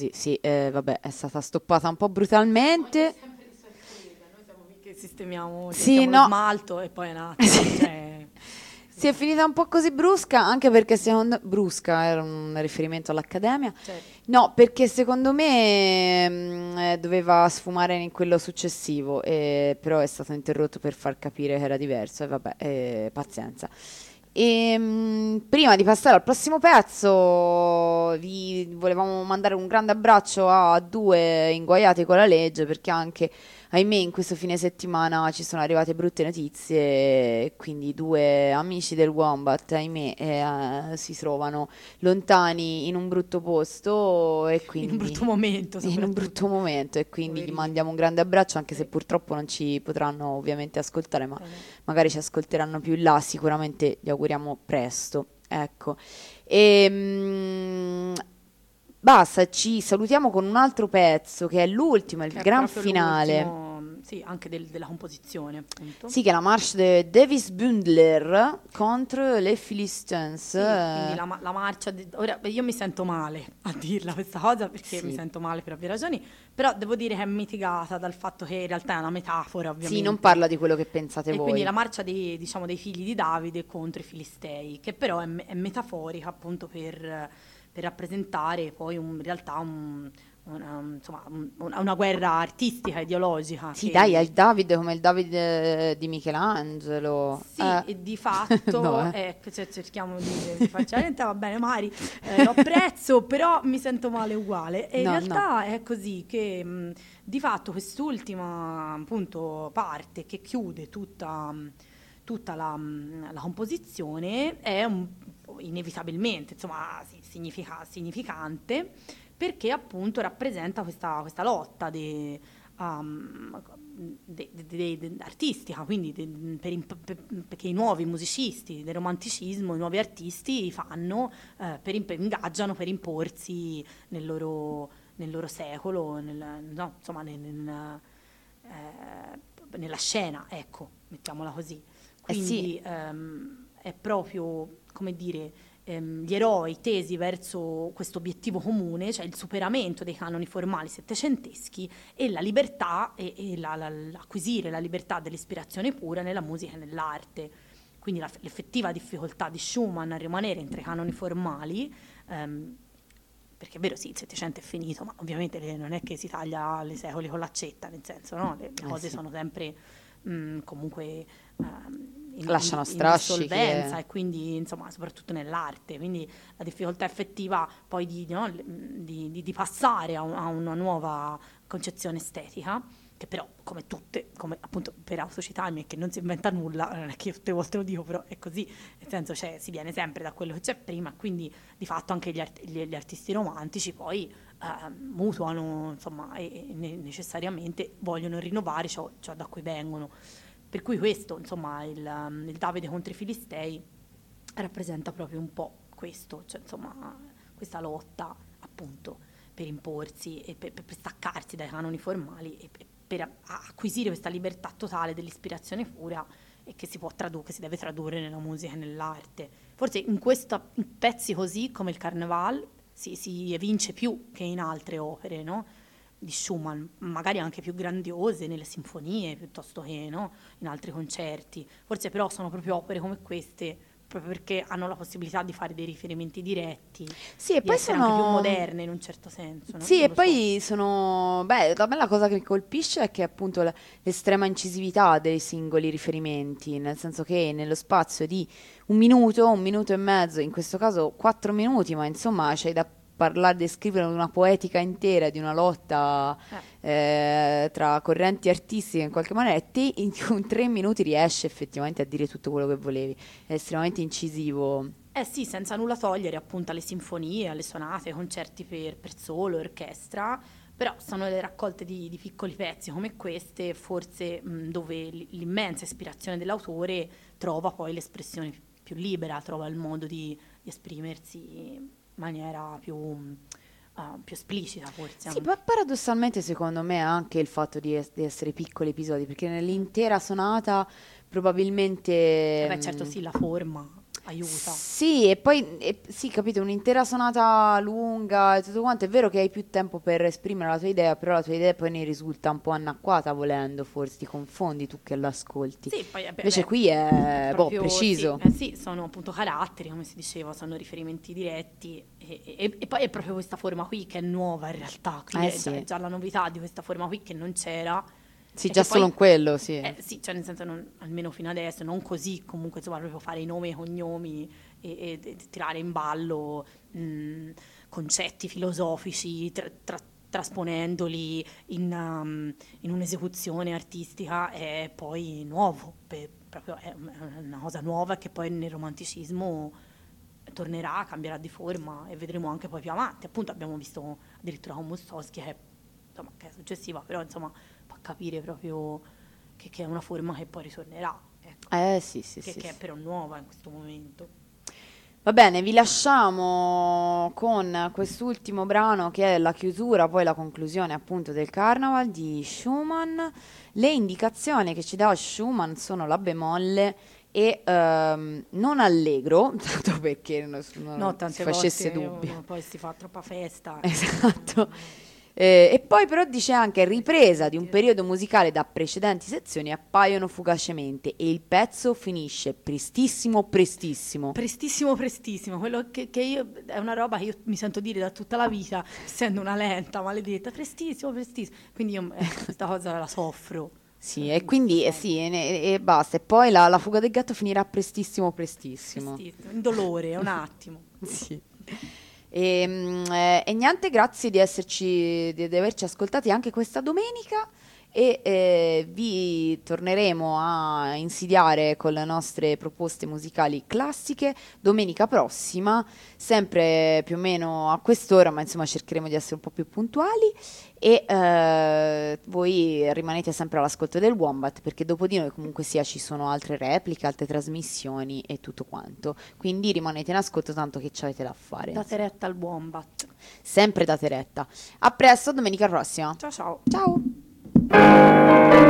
sì, sì, eh, vabbè, è stata stoppata un po' brutalmente. Noi siamo qui che sistemiamo, Sì, sistemiamo lo no. smalto e poi è un attimo, cioè, Si è finita un po' così brusca, anche perché secondo brusca era un riferimento all'Accademia. certo. No, perché secondo me mh, eh, doveva sfumare in quello successivo, eh, però è stato interrotto per far capire che era diverso e vabbè, eh, pazienza. E, mh, prima di passare al prossimo pezzo, vi volevamo mandare un grande abbraccio a due inguaiati con la legge, perché anche, ahimè, in questo fine settimana ci sono arrivate brutte notizie, e quindi due amici del Wombat, ahimè, eh, si trovano lontani in un brutto posto e In un quindi brutto momento, in un soprattutto. brutto momento e quindi gli Poverini. mandiamo un grande abbraccio, anche se Sì. purtroppo non ci potranno ovviamente ascoltare, ma Vabbè. magari ci ascolteranno più in là, sicuramente gli auguriamo presto. Ecco. E, mm, basta, ci salutiamo con un altro pezzo che è l'ultimo, il Che è gran proprio finale. l'ultimo, sì, anche del- della composizione, appunto. Sì, che è la marcia di Davis Bundler contro le Philistines. Sì, quindi la, ma- la marcia, di- ora io mi sento male a dirla questa cosa perché Sì. mi sento male per ovvie ragioni, però devo dire che è mitigata dal fatto che in realtà è una metafora, ovviamente. Sì, non parla di quello che pensate E voi. quindi la marcia dei, diciamo, dei figli di Davide contro i Filistei, che però è, me- è metaforica appunto per, per rappresentare poi un- in realtà un- una, insomma, un- una guerra artistica, ideologica. Sì, che- dai, è il Davide come il Davide di Michelangelo. Sì, Eh. e di fatto, No, eh. ecco, cioè, cerchiamo di, di farci la niente, va bene Mari, eh, lo apprezzo, però mi sento male uguale. E in No, realtà è così che mh, di fatto quest'ultima appunto parte che chiude tutta, mh, tutta la, mh, la composizione è un, inevitabilmente, insomma, sì, significa- significante perché appunto rappresenta questa, questa lotta de- um, de- de- de- de- artistica, quindi de- per imp- per- che i nuovi musicisti del romanticismo, i nuovi artisti fanno, eh, per imp- ingaggiano per imporsi nel loro, nel loro secolo, nel- no, insomma, nel- nel- eh, nella scena, ecco, mettiamola così. Eh sì. Quindi ehm, è proprio, come dire, ehm, gli eroi tesi verso questo obiettivo comune, cioè il superamento dei canoni formali settecenteschi e la libertà e, e la- la- l'acquisire la libertà dell'ispirazione pura nella musica e nell'arte. Quindi la- l'effettiva difficoltà di Schumann a rimanere entre i canoni formali, ehm, perché è vero, sì, il Settecento è finito, ma ovviamente le- non è che si taglia le secoli con l'accetta, nel senso, no? Le, le Eh cose sì. sono sempre mh, comunque ehm, in, Lasciano in- strascichi in dissolvenza e- e quindi, insomma, soprattutto nell'arte. Quindi la difficoltà effettiva poi di, no, l- di- di- di passare a, un- a una nuova concezione estetica, che però, come tutte, come appunto per autocitarmi, è che non si inventa nulla, non è che io tutte le volte lo dico, però è così, nel senso, cioè, si viene sempre da quello che c'è prima, quindi di fatto anche gli, art- gli- gli artisti romantici poi eh, mutuano, insomma, e, e ne- necessariamente vogliono rinnovare ciò, ciò da cui vengono. Per cui questo, insomma, il, um, il Davide contro i Filistei rappresenta proprio un po' questo, cioè insomma questa lotta appunto per imporsi e per, per- per staccarsi dai canoni formali e per, per a- acquisire questa libertà totale dell'ispirazione pura e che si può tradurre, che si deve tradurre nella musica e nell'arte. Forse in, questa, in pezzi così come il Carnaval si, si evince più che in altre opere, no? Di Schumann, magari anche più grandiose nelle sinfonie piuttosto che, no? In altri concerti. Forse però sono proprio opere come queste proprio perché hanno la possibilità di fare dei riferimenti diretti, Sì, e di poi essere anche più sono... moderne in un certo senso, no? Sì, Non e lo so. poi sono... Beh, a me la cosa che mi colpisce è che appunto la- l'estrema incisività dei singoli riferimenti, nel senso che nello spazio di un minuto, un minuto e mezzo, in questo caso quattro minuti, ma insomma c'hai da parlare, descrivere una poetica intera di una lotta eh, tra correnti artistiche in qualche maniera, e te in con tre minuti riesci effettivamente a dire tutto quello che volevi. È estremamente incisivo. Eh sì, senza nulla togliere appunto alle sinfonie, alle sonate, ai concerti per, per solo, orchestra, però sono le raccolte di, di piccoli pezzi come queste, forse mh, dove l- l'immensa ispirazione dell'autore trova poi l'espressione più libera, trova il modo di, di esprimersi in maniera più, mh, ah, più esplicita forse. Sì, anche. ma paradossalmente secondo me anche il fatto di, es- di essere piccoli episodi, perché nell'intera sonata probabilmente... Eh beh, certo mm, sì, la forma. aiuta. Sì, e poi e- sì, capito, un'intera sonata lunga e tutto quanto. È vero che hai più tempo per esprimere la tua idea, però la tua idea poi ne risulta un po' anacquata volendo, forse ti confondi tu che l'ascolti. Sì, poi vabbè, Invece beh, qui è boh, proprio preciso. sì, eh sì, sono appunto caratteri, come si diceva, sono riferimenti diretti e, e- e poi è proprio questa forma qui che è nuova in realtà, quindi Eh è già, è sì, già la novità di questa forma qui che non c'era sì, e già che solo poi, in quello, sì. eh, sì, cioè nel senso non- almeno fino adesso, non così comunque insomma proprio fare i nomi e i cognomi e, e- e tirare in ballo mh, concetti filosofici tra- tra- trasponendoli in, um, in un'esecuzione artistica è poi nuovo, per- proprio è un- è una cosa nuova che poi nel romanticismo tornerà, cambierà di forma e vedremo anche poi più avanti. Appunto abbiamo visto addirittura con Mustoschi che è, insomma, che è successiva, però insomma fa capire proprio che, che è una forma che poi ritornerà, ecco, Eh sì, sì, che, sì, che è sì. però nuova in questo momento. Va bene, vi lasciamo con quest'ultimo brano che è la chiusura, poi la conclusione appunto del Carnaval di Schumann. Le indicazioni che ci dà Schumann sono la bemolle e ehm, non allegro, tanto perché non, No, non si tante facesse volte dubbi. uno poi si fa troppa festa. e- Esatto. Eh, e poi però dice anche ripresa di un periodo musicale da precedenti sezioni appaiono fugacemente e il pezzo finisce prestissimo, prestissimo. Prestissimo, prestissimo, quello che, che io è una roba che io mi sento dire da tutta la vita, essendo una lenta, maledetta, prestissimo, prestissimo. Quindi io ecco, questa cosa la soffro. Sì, e quindi eh, sì, e, ne- e basta. E poi la, la fuga del gatto finirà prestissimo, prestissimo. Prestissimo, in dolore, è un attimo. Sì. E, mm, eh, e niente, grazie di esserci, di, di averci ascoltati anche questa domenica e eh, vi torneremo a insidiare con le nostre proposte musicali classiche domenica prossima, sempre più o meno a quest'ora, ma insomma cercheremo di essere un po' più puntuali e eh, voi rimanete sempre all'ascolto del Wombat perché dopo di noi comunque sia ci sono altre repliche, altre trasmissioni e tutto quanto. Quindi rimanete in ascolto tanto che ci avete da fare. Date retta al Wombat. Sempre date retta. A presto, domenica prossima. Ciao ciao. Ciao.